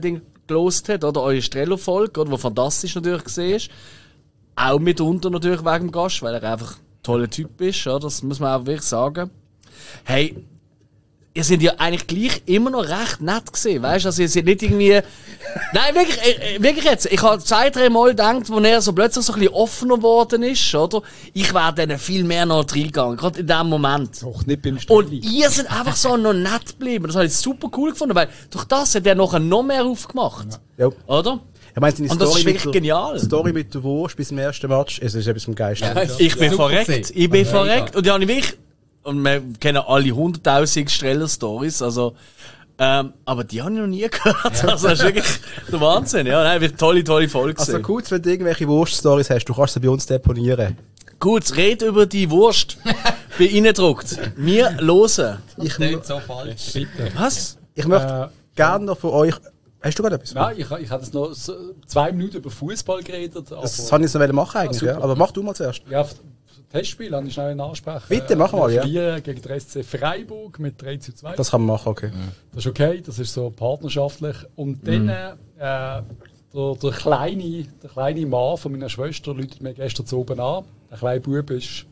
gelost hat, oder eure Strello-Folge, oder, wo fantastisch natürlich gesehen ist. Auch mitunter natürlich wegen dem Gast, weil er einfach ein toller Typ ist, oder? Das muss man auch wirklich sagen. Hey, ihr seid ja eigentlich gleich immer noch recht nett gesehen, weißt du? Also ihr seid nicht irgendwie... Nein, wirklich jetzt. Ich habe 2-3 Mal gedacht, wo er so plötzlich so ein bisschen offener geworden ist, oder? Ich wäre dann viel mehr noch reingegangen, gerade in dem Moment. Doch nicht beim Und Steli. ihr seid einfach so noch nett geblieben. Das habe ich super cool gefunden, weil durch das hat er nachher noch mehr aufgemacht. Ja. Oder? Ich meine, seine Und das ist mit wirklich der- genial. Die Story mit der Wurst bis zum ersten Match, es ist etwas vom Geist. Ich bin Super verreckt. gesehen. Ich bin Ja, verreckt. Und ja, ich wirklich... Und wir kennen alle 100'000 Streller-Stories, also... aber die habe ich noch nie gehört. Also das ist wirklich der Wahnsinn. Ja, nein, wird tolle Folge Also gewesen. kurz, wenn du irgendwelche Wurst-Stories hast, du kannst sie bei uns deponieren. Gut, red über die Wurst. Bei reingedruckt. Wir hören. Das klingt so falsch. Was? Ich möchte gerne noch von euch... Hast du gerade etwas? Nein, ich habe jetzt noch 2 Minuten über Fußball geredet. Aber Das habe ich noch machen eigentlich, super. ja. Aber mach du mal zuerst. ja, Testspiel habe ich schnell ansprechen. Bitte, mach mal, ja. Wir verlieren gegen den SC Freiburg mit 3:2. Das kann man machen, okay. Das ist okay, das ist so partnerschaftlich. Und dann der kleine Mann von meiner Schwester läutet mir gestern zu oben an. Der kleine Bub ist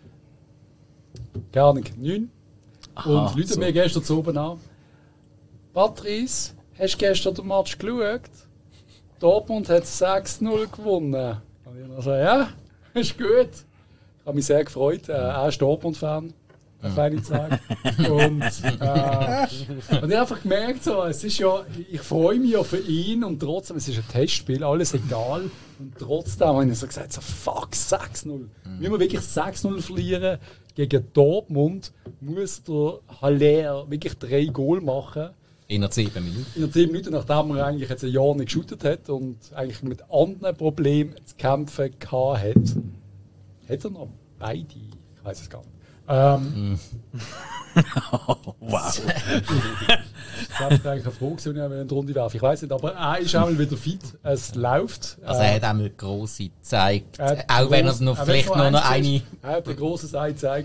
gar nicht 9. Und läutet mir gestern zu oben an. Patrice, hast du gestern den Match geschaut? Dortmund hat 6:0 gewonnen. Und ich dann so, ja, ist gut. Ich habe mich sehr gefreut. Er ist Dortmund-Fan. Kleine Zeit. Und ich habe einfach gemerkt, so, es ist ja, ich freue mich ja für ihn und trotzdem, es ist ein Testspiel, alles egal. Und trotzdem habe ich so gesagt, so, fuck, 6:0. Wenn wir wirklich 6:0 verlieren gegen Dortmund, muss der Haller wirklich 3 Goal machen. In 7 Minuten. In 10 Minuten, nachdem er eigentlich jetzt ein Jahr nicht geshootet hat und eigentlich mit anderen Problemen zu kämpfen hat, hat er noch beide. Ich weiß es gar nicht. Wow. Das war eigentlich eine Frage, die ich in die Runde werfe. Ich weiß nicht, aber er ist auch mal wieder fit. Es läuft. Also er hat einmal grosse gezeigt. Er hat Auch wenn er noch gross- vielleicht wenn noch eins eine... ist, Er hat ein grosses Ei gezeigt.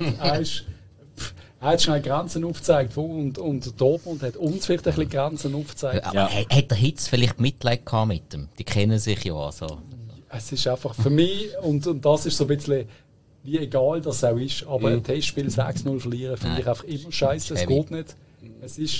Er hat schnell Grenzen aufgezeigt. Und Dortmund hat uns vielleicht ein bisschen Grenzen aufgezeigt. Aber hat der Hitz vielleicht Mitleid gehabt mit ihm? Die kennen sich ja also. Es ist einfach für mich, und das ist so ein bisschen, wie egal das auch ist, aber ein Testspiel 6:0 verlieren finde ich einfach immer scheiße. Es Heavy. geht nicht. Es ist.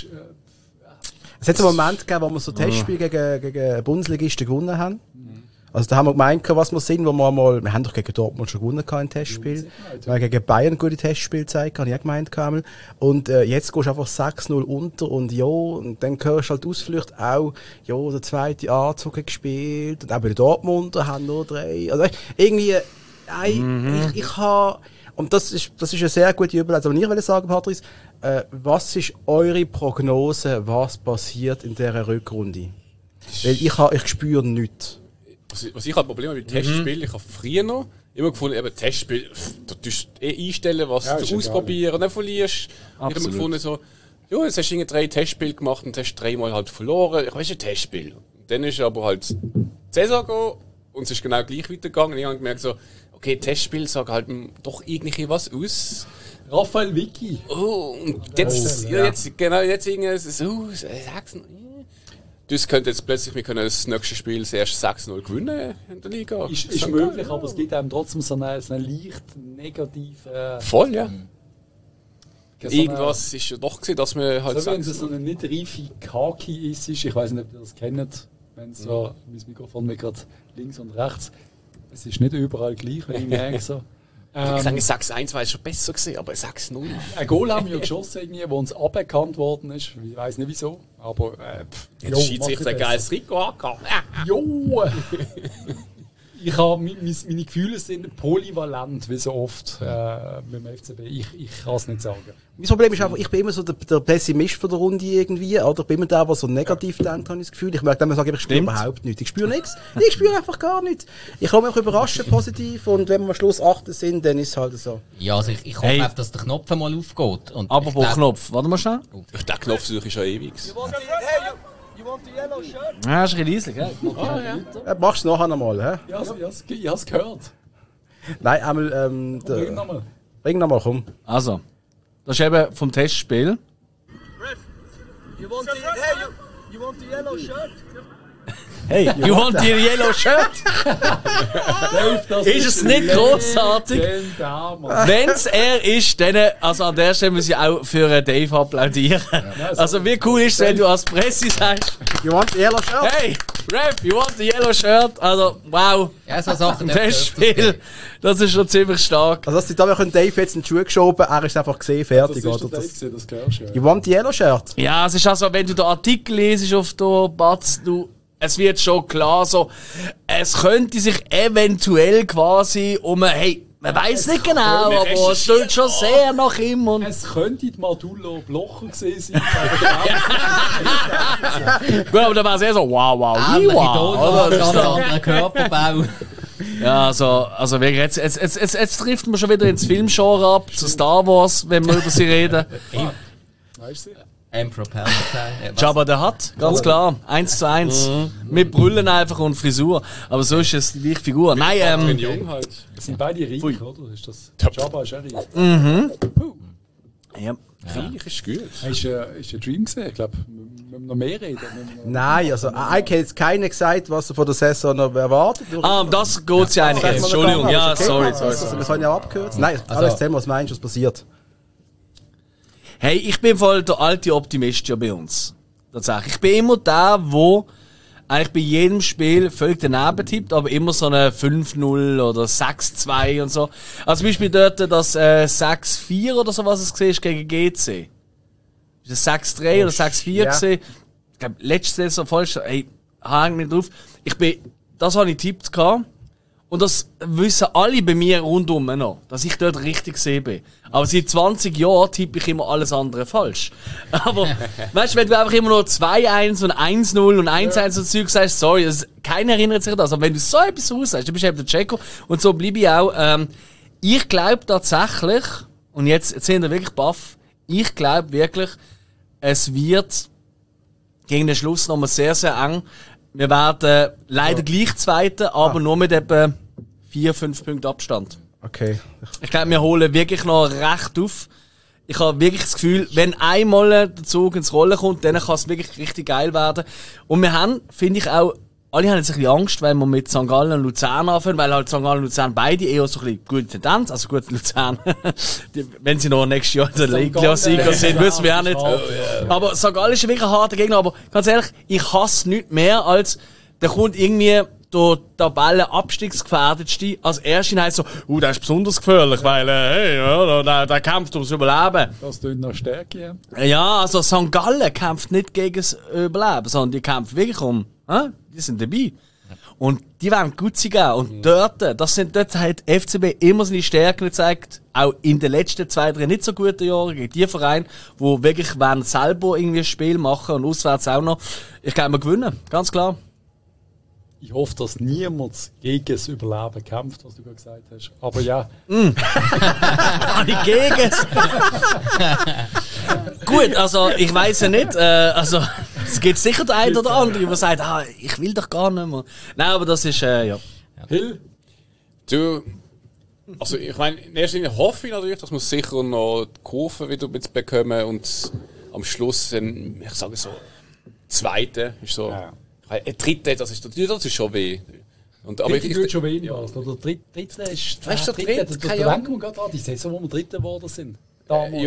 Es hat einen Moment gegeben, wo wir so Testspiele gegen Bundesligisten gewonnen haben. Also da haben wir gemeint, was wir sind, wo wir haben doch gegen Dortmund schon gewonnen im Testspiel. Wir haben gegen Bayern gute Testspiele gezeigt, habe ich auch gemeint. Und jetzt gehst du einfach 6:0 unter und ja, und dann hörst du halt Ausflüchte auch, ja, der zweite Anzug hat gespielt und auch bei den Dortmunder haben nur 3. Also irgendwie, ich habe, und das ist eine sehr gute Überleitung. Aber ich will sagen, Patrice, was ist eure Prognose, was passiert in dieser Rückrunde? Weil ich spüre nichts. Was ich halt Probleme mit Testspielen, ich habe früher noch immer gefunden, eben Testspiel, da tust du einstellen, was Ja, du ist ausprobieren und dann verlierst. Ich habe immer gefunden, so, ja, jetzt hast du 3 Testspiele gemacht und hast 3-mal halt verloren. Ich weiß, ein Testspiel. Und dann ist aber halt die Saison gegangen und es ist genau gleich weitergegangen. Und ich habe gemerkt, so, okay, Testspiel sagt halt doch irgendwie was aus. Raphael Vicky. Oh, und jetzt, jetzt irgendwie so, 6. Das könnte jetzt plötzlich, wir können das nächste Spiel das erste 6:0 gewinnen in der Liga. Ist möglich, aber es gibt einem trotzdem so einen leicht negativen. Voll, ja. so Irgendwas ist ja doch gesehen, dass wir halt So wenn es 6:0 so eine nicht reife Kaki ist, ich weiß nicht, ob ihr das kennt, wenn so, mein Mikrofon mir gerade links und rechts, es ist nicht überall gleich, wenn ich merke so. Ich sage, 6:1 war schon besser gewesen, aber 6:0. Ein Goal haben wir ja geschossen, irgendwie, wo uns aberkannt worden ist. Ich weiß nicht wieso, aber Jetzt Schiedsrichter ein geiles Trikot angehabt. Jo! Ich habe meine Gefühle sind polyvalent, wie so oft mit dem FCB. Ich kann es nicht sagen. Mein Problem ist einfach, ich bin immer so der Pessimist von der Runde irgendwie, oder? Ich bin immer der, der so negativ denkt, habe ich das Gefühl. Ich merke dann, ich spüre überhaupt nichts. Ich spüre nichts. Ich spüre einfach gar nichts. Ich kann mich auch überraschen, positiv, und wenn wir am Schluss 8 sind, dann ist es halt so. Ja, also ich hoffe auch, dass der Knopf mal aufgeht. Und Aber ich wo glaub- Knopf? Warte mal schnell. Der Knopf suche ich schon ewig. Ja, ist ein bisschen leislich, ja. Machst du es nachher nochmal, hä? Ja, ich habe es gehört. Nein, einmal, Bring nochmal. bring nochmal, komm. Also, das ist eben vom Testspiel. You want the yellow shirt? Hey, you want the yellow shirt? Ist es nicht grossartig? Wenn es er ist, dann, also an der Stelle muss ich auch für Dave applaudieren. Also wie cool ist es, wenn du als Presse sagst, You want the yellow shirt? hey, Ref, you want the yellow shirt? Also, wow. Ja, so Sachen. Das Spiel, das ist schon ziemlich stark. Also, dass die da können Dave jetzt in die Schuhe geschoben, er ist einfach gesehen, fertig, Das ist oder? der Dave, das gehörst du ja. You want the yellow shirt? Ja, es ist also, wenn du den Artikel lesest auf der Batz, es wird schon klar so, es könnte sich eventuell quasi hey, man weiß nicht genau, aber es steht schon sehr nach ihm. Und Es könnte die Madullo Blocher gewesen sein. gut, aber dann war es eher so, wow, Ähnliche wow. Tonlage, ganz anderer Körperbau. Ja, also wirklich, jetzt trifft man schon wieder ins Filmgenre ab, zu Star Wars, wenn wir über sie reden. Weißt du? Emperor Palpatine. Jabba the Hutt, ganz klar, 1:1. Mit Brüllen einfach und Frisur. Aber so ist es die gleiche Figur. Nein, Jung halt. Das sind beide reich, oder? Ist das? Jabba ist auch reich. ja. Reich ist gut. Ist ein Dream gesehen? Ich glaube, wir müssen noch mehr reden. Nein, also, ich habe jetzt keiner gesagt, was er von der Saison noch erwartet. Das geht ja eigentlich jetzt. Entschuldigung, ja, sorry. Wir können ja abkürzen. Nein, alles Thema, was meinst du, was passiert? Hey, ich bin voll der alte Optimist ja bei uns. Tatsächlich. Ich bin immer der, wo eigentlich bei jedem Spiel völlig daneben tippt, aber immer so eine 5-0 oder 6-2 und so. Also zum Beispiel dort das 6-4 oder so, was es gesehen ist gegen GC. Ist das 6-3 oder 6-4 gesehen? Ich glaube, letzte Saison voll. Hey, hang nicht drauf. Das habe ich getippt gehabt. Und das wissen alle bei mir rundum noch, dass ich dort richtig gesehen bin. Aber seit 20 Jahren tippe ich immer alles andere falsch. Aber, weißt du, wenn du einfach immer nur 2-1 und 1-0 und 1-1 und Zeug sagst, sorry, keiner erinnert sich an das. Aber wenn du so etwas raussagst, dann bist du eben der Checo. Und so bleibe ich auch. Ich glaube tatsächlich, und jetzt sind wir wirklich baff, ich glaube wirklich, es wird gegen den Schluss nochmal sehr, sehr eng. Wir werden leider gleich Zweiter, aber nur mit etwa 4-5 Punkten Abstand. Okay. Ich glaube, wir holen wirklich noch recht auf. Ich habe wirklich das Gefühl, wenn einmal der Zug ins Rollen kommt, dann kann es wirklich richtig geil werden. Und wir haben, finde ich auch, alle haben jetzt ein bisschen Angst, wenn wir mit St. Gallen und Luzern anfangen, weil halt St. Gallen und Luzern beide eher so ein bisschen gute Tendenz, also gut, Luzern, wenn sie noch nächstes Jahr in der Liga-Sieger sind, wissen wir auch nicht. Aber St. Gallen ist wirklich ein harter Gegner, aber ganz ehrlich, ich hasse nichts mehr als, da kommt irgendwie der Tabellenabstiegsgefährdetste als Erste heißt so, der ist besonders gefährlich, weil, hey, ja, der kämpft ums Überleben. Das tut noch Stärke. Ja, also St. Gallen kämpft nicht gegen das Überleben, sondern die kämpfen wirklich die sind dabei. Und die wollen gut sein. Und dort hat FCB immer seine Stärken gezeigt, auch in den letzten 2-3 nicht so guten Jahren, gegen die Vereine, die wirklich selber irgendwie ein Spiel machen und auswärts auch noch. Ich glaube, wir gewinnen, ganz klar. Ich hoffe, dass niemand gegen das Überleben kämpft, was du gerade gesagt hast. Aber ja. Nicht gegen es. Gut, also ich weiss ja nicht. Also es gibt sicher den einen oder anderen, der sagt, ich will doch gar nicht mehr. Nein, aber das ist, ja. Hill? Du, also ich meine, in erster Linie hoffe ich natürlich, dass wir sicher noch die Kurve wieder bekommen und am Schluss, ich sage so, Zweite ist so. Ja. Ein Dritter, das ist schon weh. Und, aber Dritte tut schon weh was. Oder Dritte ist... Weißt du, Dritte? Da denken wir gerade an die Saison, wo wir Dritte geworden sind. Damals.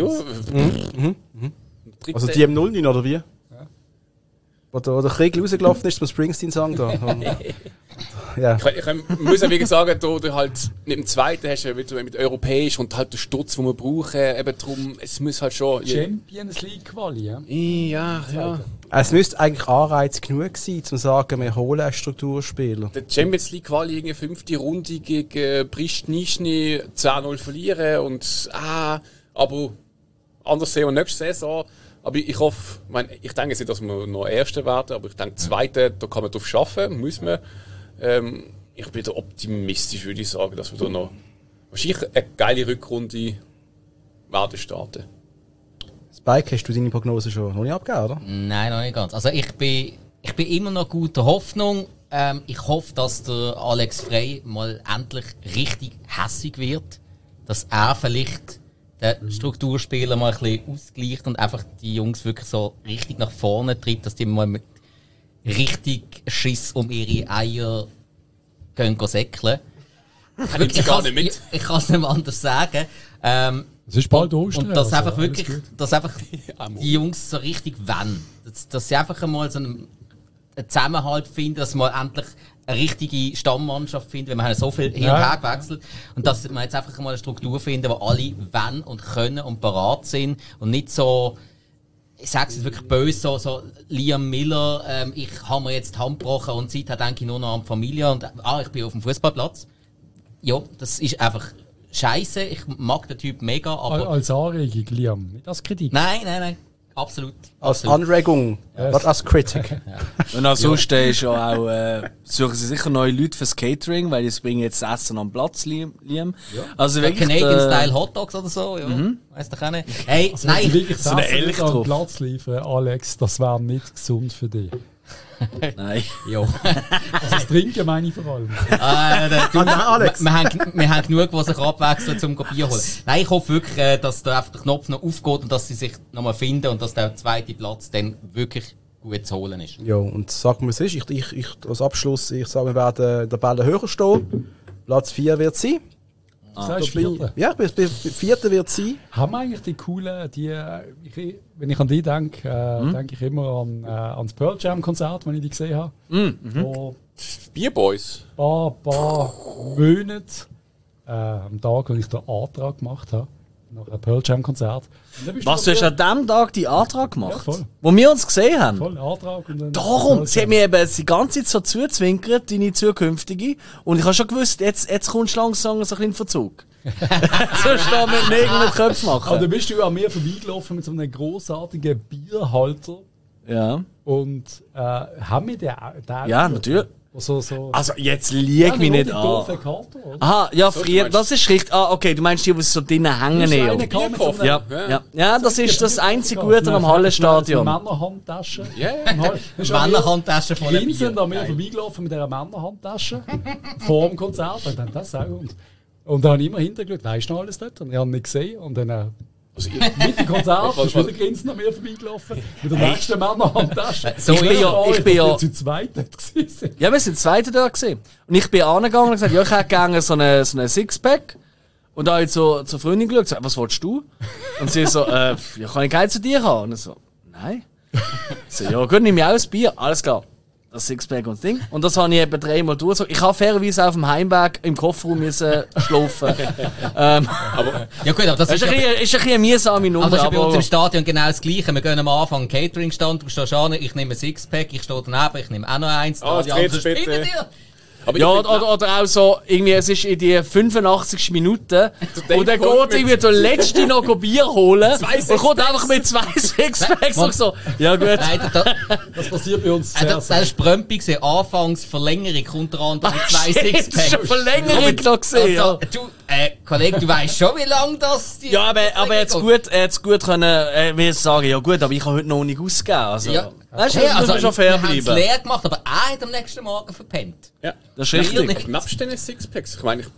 Also die im 09 oder wie? Ja. Wo der Krieg rausgelaufen ist, zum Springsteen-Song da. Ja. Ich muss ja wirklich sagen, du halt mit dem Zweiten hast du ja mit Europäisch und halt den Stutz, den wir brauchen, eben darum, es muss halt schon... Champions League Quali, ja? Ja. Es müsste eigentlich Anreiz genug sein, um zu sagen, wir holen einen Strukturspieler. Der Champions League Quali irgendwie 5. Runde gegen Prishtischny 10-0 verlieren und aber anders sehen wir nächste Saison. Aber ich hoffe, ich denke nicht, dass wir noch Erste werden, aber ich denke, Zweite, da kann man drauf arbeiten, muss man. Ich bin da optimistisch, würde ich sagen, dass wir da noch wahrscheinlich eine geile Rückrunde werden starten. Spike, hast du deine Prognose schon noch nicht abgegeben, oder? Nein, noch nicht ganz. Also ich bin immer noch guter Hoffnung. Ich hoffe, dass der Alex Frey mal endlich richtig hässig wird. Dass er vielleicht den Strukturspieler mal ein bisschen ausgleicht und einfach die Jungs wirklich so richtig nach vorne treibt, dass die mal mit richtig Schiss um ihre Eier gehen säckeln. Ich gar nicht mit. Ich kann es nicht mehr anders sagen. Es ist bald Ostern. Und dass also, einfach wirklich, dass einfach die Jungs so richtig wollen. Dass sie einfach einmal so einen Zusammenhalt finden, dass man endlich eine richtige Stammmannschaft finden, weil wir haben so viel hin und her gewechselt. Und dass wir jetzt einfach mal eine Struktur finden, wo alle wollen und können und bereit sind und nicht so, ich sage es wirklich böse, so Liam Miller, ich habe mir jetzt die Hand gebrochen und seither denke ich nur noch an die Familie und ich bin auf dem Fußballplatz. Ja, das ist einfach scheiße. Ich mag den Typ mega, aber... Als Anregung, Liam, nicht als Kritik. Nein. Absolut. Als Anregung, nicht als Kritik. Und ansonsten ist ja auch, suchen sie sicher neue Leute fürs Catering, weil sie bringen jetzt Essen am Platz, Liam. Ja. Also wirklich, Canadian-Style Hotdogs oder so, ja. Weiss doch auch nicht. Hey, Also, nein. wirklich so eine Essen Elektro- an den Platz liefern, Alex, das wäre nicht gesund für dich. Nein. Ja. Also das Trinken meine ich vor allem. Alex. Wir haben genug, die sich abwechseln, zum Bier holen. Nein, ich hoffe wirklich, dass da einfach der Knopf noch aufgeht und dass sie sich nochmal finden und dass der zweite Platz dann wirklich gut zu holen ist. Ja, und sag mir, es ist. Ich als Abschluss, ich sage, wir werden der Bälle höher stehen. Platz 4 wird sein. Sagst du Vierte? Ja, bei 4. wird sein. Haben wir eigentlich die coolen, wenn ich an die denke, denke ich immer an das Pearl Jam Konzert, wenn ich die gesehen habe. Vor Bierboys. ein paar Monaten, am Tag, als ich den Antrag gemacht habe, nach einem Pearl Jam Konzert. Was, du hast an diesem Tag die Antrag gemacht? Ja, voll. Wo wir uns gesehen haben? Voll Antrag und dann Darum, Pearl sie hat Jam. mir eben die ganze Zeit so zuzwinkert, deine zukünftige. Und ich habe schon gewusst, jetzt kommst du langsam so ein bisschen in Verzug. Sonst da mit Nägeln mit Köpfen Aber machen. dann bist du an mir vorbeigelaufen mit so einem grossartigen Bierhalter Ja. und haben wir den Ja, natürlich. So, Also, jetzt lieg mich nicht an. Karte, oder? Aha, ja, du früher, meinst- das ist richtig. Ah, okay, du meinst die, die so drinnen hängen. Ist Ja, einer gehabt mit so einem- ja, das ist das einzige Gute am Hallenstadion. Eine Männerhandtasche. Ja. Männerhandtasche Männerhandtasche voller Bier. Grinsend an mir vorbeigelaufen mit dieser Männerhandtasche vor dem Konzert. Und dann das auch. Und dann habe ich immer hintergeschaut, weisst du noch alles dort? Und ich habe ihn nicht gesehen. Und dann mit dem Konzert ist wieder grinsend an mir vorbeigelaufen mit der nächsten Männerhandtasche. So Ich bin ja- zu zweit dort gewesen. Ja, wir sind Zweite da gesehen. Und ich bin angegangen und gesagt, ja, ich hätte gerne so einen Sixpack. Und da habe ich so zur Freundin geschaut und gesagt, was willst du? Und sie so, ja, kann ich keinen zu dir haben? Und ich so, nein. Ich so, ja, gut, nimm mir auch ein Bier. Alles klar. Das Sixpack und das Ding. Und das habe ich eben 3-mal durchgezogen. Ich habe fairerweise auf dem Heimweg im Kofferraum müssen schlafen. Ja gut, aber das Das ist ist ein ja... bisschen eine mühsame Nummer. Aber das ist ja bei uns im Aber Stadion genau das Gleiche. Wir gehen am Anfang einen Catering-Stand, du stehst an, ich nehme ein Sixpack, ich stehe daneben, ich nehme auch noch eins. Ah, die anderen jetzt bitte. spinnen dir. Aber ja, ich find- oder auch so, irgendwie, es ist in die 85. Minute Dave und dann kommt geht irgendwie der Letzte noch Bier holen und kommt Sixpacks. einfach mit 2 Sixpacks und so, ja gut. Nein, Das passiert bei uns sehr das war Sprömpi, anfangs Verlängerung, unter anderem mit 2 Shit, das ist Sixpacks. eine Verlängerung noch gesehen, ja. Du, Kollege, du weißt schon, wie lange das die... Ja, aber jetzt gut können, wir sagen, ja gut, aber ich habe heute noch nicht ausgegeben, also. Ja. Weißt du, Hey, das also, muss schon fair wir haben es bleiben. leer gemacht, aber er hat am nächsten Morgen verpennt. Ja. Das ist richtig. Nicht. Nebst den Sixpacks, ich meine,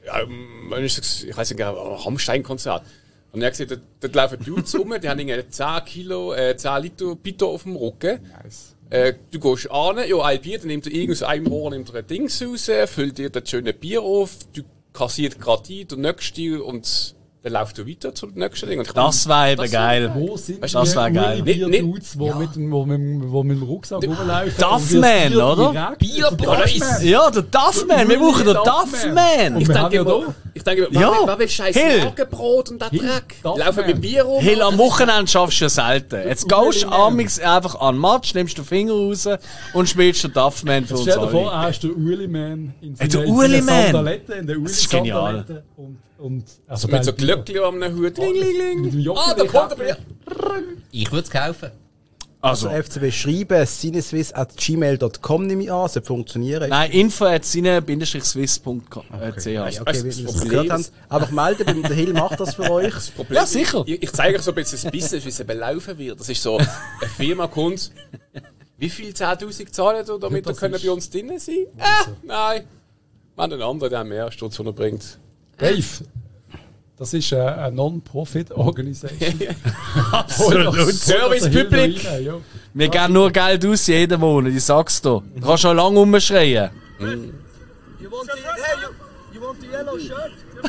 ich weiß nicht, Rammstein-Konzert. Und er hat gesagt, dort laufen die Dudes rum, die haben irgendwie 10 Liter Bitter auf dem Rücken. Nice. Du gehst an, ja, ein Bier, dann nimmt er irgend aus einem Rohr nimmt er ein Dings raus, füllt dir das schöne Bier auf, du kassiert gerade ein, der nächste und dann läuft er weiter zum nächsten Ding. Und ich Das wäre eben geil. Wo sind Weißt du, das wär geil. Dudes, die mit dem Rucksack rumlaufen? Duffman, oder? Bierboys! Ja, der Duffman, wir brauchen den Duffman. Und wir haben ja da ich denke, Ja. wer will scheiß Hill. Magenbrot und der Dreck? Duffman. Laufen mit Bier rum? Hill, am Wochenende schaffst du ja selten. Jetzt gehst du amix einfach an den Match, nimmst den Finger raus und spielst den Duffman für uns Stell dir vor, alle. er ist der Uli-Man in Der seiner Uli-Man. Sandalette, in der Das ist genial. Uli-Sandalette. Und also Mit so beim Bier. Glöckchen am Hut. Ling, ling, ling. Mit dem Jockey Da kommt er Bier. Ich würde es kaufen. Also, FCB schreiben, cineswiss@gmail.com nehme ich an, sollte funktionieren. nein, info@sine-swiss.ch. Okay, Weißt wie du, wir das es gehört haben. Einfach melden, der Hill macht das für euch. Problem Ja, sicher. Ich zeige euch so ein bisschen das Business, wie es belaufen wird. Das ist so, eine Firma kommt, wie viel 10.000 zahlen du, damit Ja, ihr das bei uns drinnen sein? Nein. Wir haben einen anderen, der mehr Sturz bringt. Dave, Das ist eine Non-Profit-Organisation. Absolut. Service Public. Wir geben nur Geld aus jeden Monat, ich sag's dir. Du kannst schon lange rumschreien. You want the yellow shirt?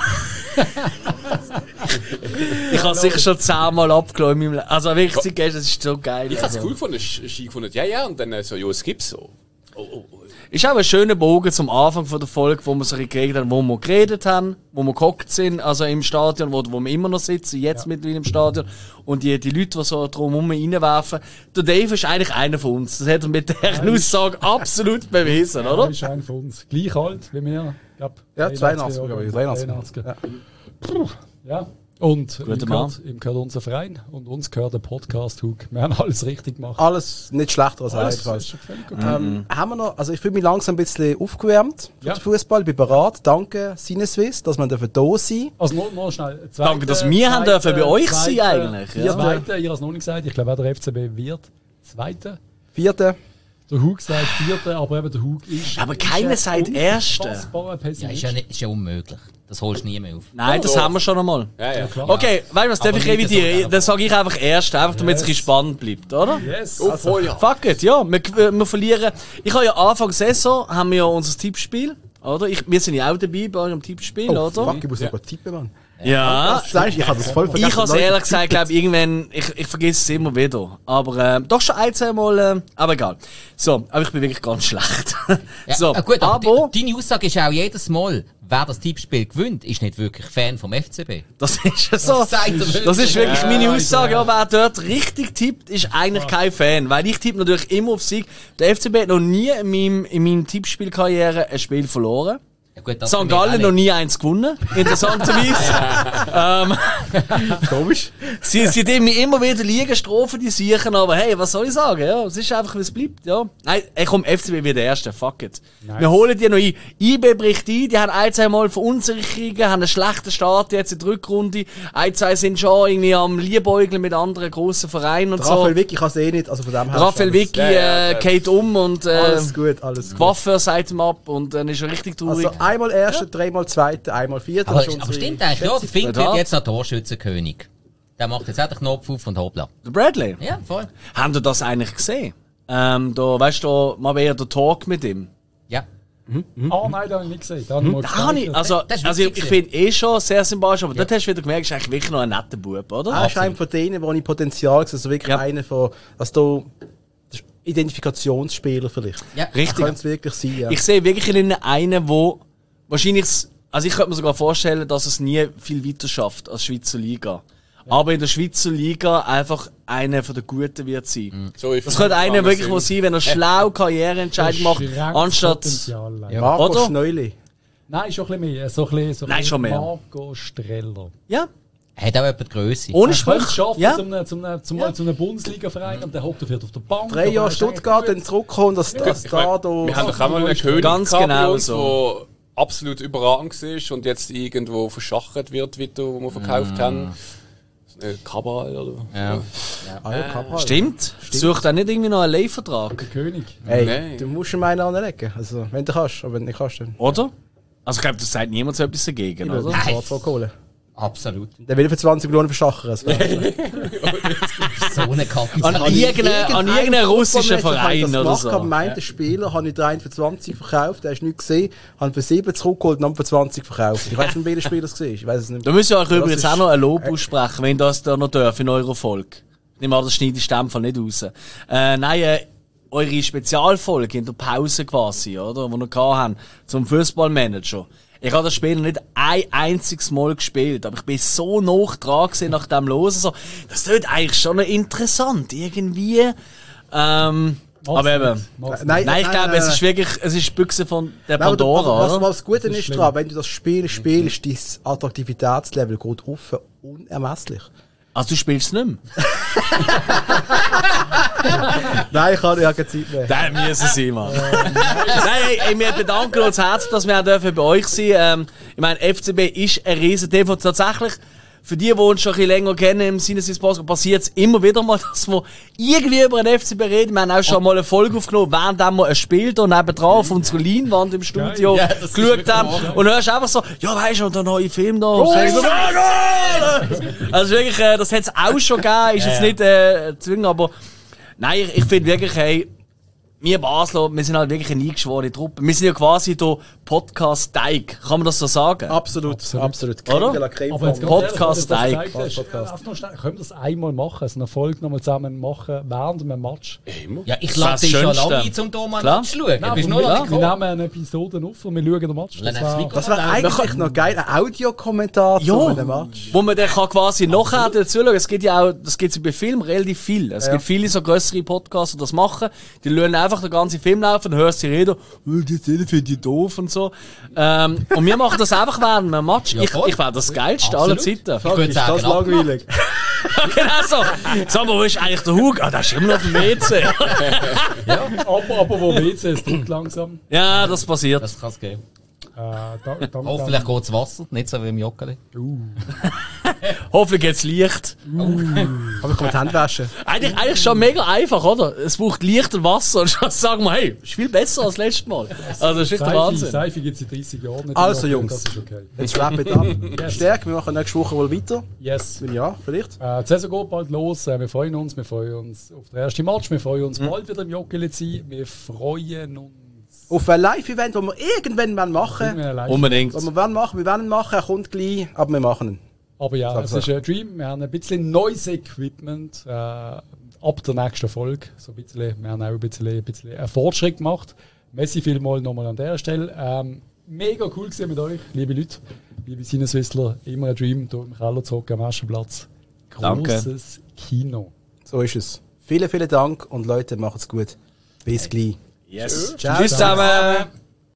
Ich habe sicher schon 10-mal abgelassen in meinem Leben. Also wirklich, das ist so geil. Ich habe es also. cool gefunden, ich gefunden, ja, und dann so, ja, es gibt's so. Ist auch ein schöner Bogen zum Anfang von der Folge, wo wir so geredet haben, wo wir geredet haben, wo wir gehockt sind, also im Stadion, wo wir immer noch sitzen, jetzt mittlerweile im Stadion. Und die Leute, die so drumherum reinwerfen. Der Dave ist eigentlich einer von uns. Das hat er mit dieser Aussage absolut bewiesen, oder? Er ist einer von uns. Gleich alt wie wir. Ja, 82, glaube ich. 83. Ja. Und Mann. ihm gehört unser Verein und uns gehört der Podcast Hook. Wir haben alles richtig gemacht. Alles nicht schlechter als Alles eigentlich. ist schon völlig gut. Haben wir noch, also ich fühle mich langsam ein bisschen aufgewärmt für Ja. den Fußball. Ich bin bereit. Danke Sinneswiss, dass wir da sein. Also nur schnell. Danke, dass wir haben dürfen bei euch sein eigentlich. Ja. Zweite, ihr habt es noch nicht gesagt, ich glaube auch der FCB wird Zweite. Vierte. Der Hug sagt Vierte, aber eben der Hug ist... Aber keiner sagt Erste. unfassbarer Ja, Pessimist. ist ja unmöglich. Das holst du nie mehr auf. Nein, das haben wir schon einmal. Ja. Klar. Okay, weißt du was, darf Aber ich nicht revidieren? so Dann sage ich einfach Erste, einfach damit es ein bisschen spannend bleibt, oder? Yes. Oh, voll, ja. Fuck it, ja. Wir verlieren. Ich habe ja Anfang Saison haben wir ja unser Tippspiel, oder? Wir sind ja auch dabei bei eurem Tippspiel, Oh, oder? fuck, ich muss sogar tippen, Mann. Ja. Das sagst du, ich habe das voll vergessen. Ich habe es ehrlich gesagt, glaube irgendwann, ich vergesse es immer wieder. Aber doch schon ein, zwei Mal, aber egal. So, aber ich bin wirklich ganz schlecht. Ja, so, gut, aber aber deine Aussage ist auch jedes Mal, wer das Tippspiel gewinnt, ist nicht wirklich Fan vom FCB. das ist ja so. Das sagt er wirklich. Das ist wirklich meine Aussage. Ja, wer dort richtig tippt, ist eigentlich kein Fan. Weil ich tippe natürlich immer auf Sieg. Der FCB hat noch nie in meinem Tippspielkarriere ein Spiel verloren. Ja, gut, das St. bei mir Gallen auch noch nicht. nie eins gewonnen, interessanterweise. Komisch. Sie tun mir immer wieder Liegenstrophen, die sichern, aber hey, was soll ich sagen? Ja, es ist einfach, wie es bleibt. Ja. Nein, komm, FCB wird der Erste, fuck it. Nice. Wir holen die noch ein. IB bricht ein, die haben ein, zwei Mal Verunsicherungen, haben einen schlechten Start jetzt in der Rückrunde. Ein, zwei sind schon irgendwie am Liebäugeln mit anderen grossen Vereinen und so. Raphael Vicky kann es eh nicht, also von dem her. Raphael ist alles- Vicky geht um und Alles gut, alles die gut. Waffe sagt ihm ab und dann ist er richtig traurig. Also einmal Erste, dreimal Zweite, einmal Vierte. Aber, das ist aber unsere stimmt eigentlich, ja, Schätzung. Fink Ja. wird jetzt noch Torschützenkönig. Der macht jetzt auch den Knopf auf und hoppla. Der Bradley. Ja, voll. Habt ihr das eigentlich gesehen? Da, weißt du, mal eher der Talk mit ihm. Ja. Ah, nein, das habe ich nicht gesehen. Da habe ich mal Da habe ich, geschaut. also, Das ist also ich witzig finde schon sehr sympathisch, aber dort hast du wieder gemerkt, ist eigentlich wirklich noch ein netter Bub, oder? Er ist einer von denen, wo ich Potenzial sehe, also wirklich Ja. einer von, also da, das ist Identifikationsspieler vielleicht. Ja. Richtig. Kann es wirklich sein, ja. Ich sehe wirklich in ihnen einen, wo wahrscheinlich, also ich könnte mir sogar vorstellen, dass es nie viel weiter schafft als Schweizer Liga. Aber in der Schweizer Liga einfach einer von den Guten wird sein. So, ich Das finde, könnte einer kann wirklich man wo sein, wenn er schlau Karriereentscheidungen macht, Schräges anstatt... Potenzial, leider. Marco Oder? Schneuli. Nein, schon ein bisschen mehr. So ein bisschen Nein, schon mehr. Marco Streller. Ja, Hat auch jemand Größe. ohne Er könnte es Spruch. schaffen Ja. zum einem Bundesliga-Verein und der hockt dafür auf der Bank. 3 Jahre aber er ist Stuttgart, dann eigentlich zurückkommen, dass Wir haben doch einmal einen König Ganz gehabt genau bei uns, so. der absolut überragend war und jetzt irgendwo verschachert wird, wie wo wir verkauft haben. Kabal oder? Ja. Ah, ja, Kappa. Stimmt. Sucht er nicht irgendwie noch einen Leihvertrag? der König. Hey, Nein. du musst ihm einen anlegen. Also, wenn du kannst, aber wenn du nicht kannst, dann. Oder? Also ich glaube, das sagt niemand so etwas dagegen, oder? Ich will den holen. Absolut. Der will für 20 Millionen verschachern. Das wäre- So eine An Kapital. irgendeinen russischen Verein das oder gemacht, so. aber meint der Spieler, habe ich den einen für 20 verkauft, der hast du nicht gesehen, habe ihn für 7 zurückgeholt und dann für 20 verkauft. Ich weiß nicht, welcher Spieler es war. Ich weiß es nicht. Da müsst ihr euch Das übrigens ist- auch noch ein Lob aussprechen, wenn das da noch dürfen in eurer Folge. Ich nehme an, das schneide ich in dem Fall nicht raus. Nein, eure Spezialfolge in der Pause quasi, oder? Die wir noch hatten, zum Fußballmanager. Ich habe das Spiel noch nicht ein einziges Mal gespielt, aber ich bin so nah dran gewesen nach dem Losen. So, das wird eigentlich schon noch interessant, irgendwie. Aber eben. Nein, ich glaube, es ist wirklich, es ist die Büchse von der Nein, aber Pandora, was oder? das Gute ist ist schlimm. dran, wenn du das Spiel spielst, dein Attraktivitätslevel geht auf unermesslich. Also du spielst es nicht mehr? Nein, ich habe ja keine Zeit mehr. Nein, müssen sie, Mann. Nein, wir bedanken uns herzlich, dass wir auch dürfen bei euch sein. Ich meine, FCB ist ein riesen TV. Tatsächlich, für die uns schon ein bisschen länger kennen im Sinneswiss Podcast, passiert es immer wieder mal, dass wir irgendwie über den FCB reden. Wir haben auch schon mal eine Folge aufgenommen, während wir ein Spiel da nebendran auf unserer Leinwand im Studio geschaut haben. Und hörst einfach so, ja weisst du, der neue Film da. Also wirklich, das hat es auch schon gegeben, ist jetzt nicht zwingend, aber nein, ich finde wirklich, hey, wir Basler, wir sind halt wirklich eine eingeschworene Truppe. Wir sind ja quasi der Podcast-Teig. Kann man das so sagen? Absolut. Oder? Aber jetzt Podcast-Teig. Können wir das einmal machen? Also eine Folge nochmal zusammen machen während einem Match? Ja, ich Das lade dich schon Schönste. lange ein, um hier mal Klar. nachzuschauen. Nein, Bist wir, nur noch wir nehmen eine Episode auf und wir schauen den Match. Das wäre eigentlich noch geil, ein Audiokommentar zu einem Match. Wo man dann kann quasi nachher dazu schauen. Es gibt ja auch, das gibt es bei Filmen relativ viel. Es gibt viele so grössere Podcasts, die das machen. Die lassen einfach den ganzen Film laufen, dann hörst du sie reden, die Szene finde ich doof und so. Und wir machen das einfach während einem Match. Ja, ich voll. wäre das Geilste aller Zeiten. Ich würde sagen, langweilig? Genau so. Sag mal, wo ist eigentlich der Hug? Ah, der ist immer noch auf dem WC. Ja, aber wo WC ist, drückt langsam. Ja, das passiert. Das kann es geben. Hoffentlich. Hoffentlich geht das Wasser, nicht so wie im Joggeli. Hoffentlich geht's Licht. Aber ich kann die Hände waschen. Eigentlich schon mega einfach, oder? Es braucht Licht und Wasser und schon sagen wir, hey, ist viel besser als letztes Mal. Also das ist echt der Wahnsinn. Seife gibt es in 30 Jahren nicht. Also, mehr, Jungs. Das ist okay. Jetzt wrap it up. Stärk, wir machen nächste Woche wohl weiter. Yes. Ja, vielleicht. Die Saison geht bald los. Wir freuen uns auf den ersten Match. Wir freuen uns bald wieder im Joggeli zu sein. Wir freuen uns. Auf ein Live-Event, das wir irgendwann machen. Unbedingt. Wir werden ihn machen, er kommt gleich, aber wir machen ihn. Aber ja, es ist ein Dream. Wir haben ein bisschen neues Equipment ab der nächsten Folge. So ein bisschen, wir haben auch ein bisschen einen Fortschritt gemacht. Merci vielmals nochmal an der Stelle. Mega cool gewesen mit euch, liebe Leute, liebe Sinneswissler. Immer ein Dream, hier im Keller zu hocken, am Aschenplatz. Grosses Kino. So ist es. Vielen, vielen Dank und Leute, macht's gut. Bis gleich. Yes. Ciao. Tschüss zusammen.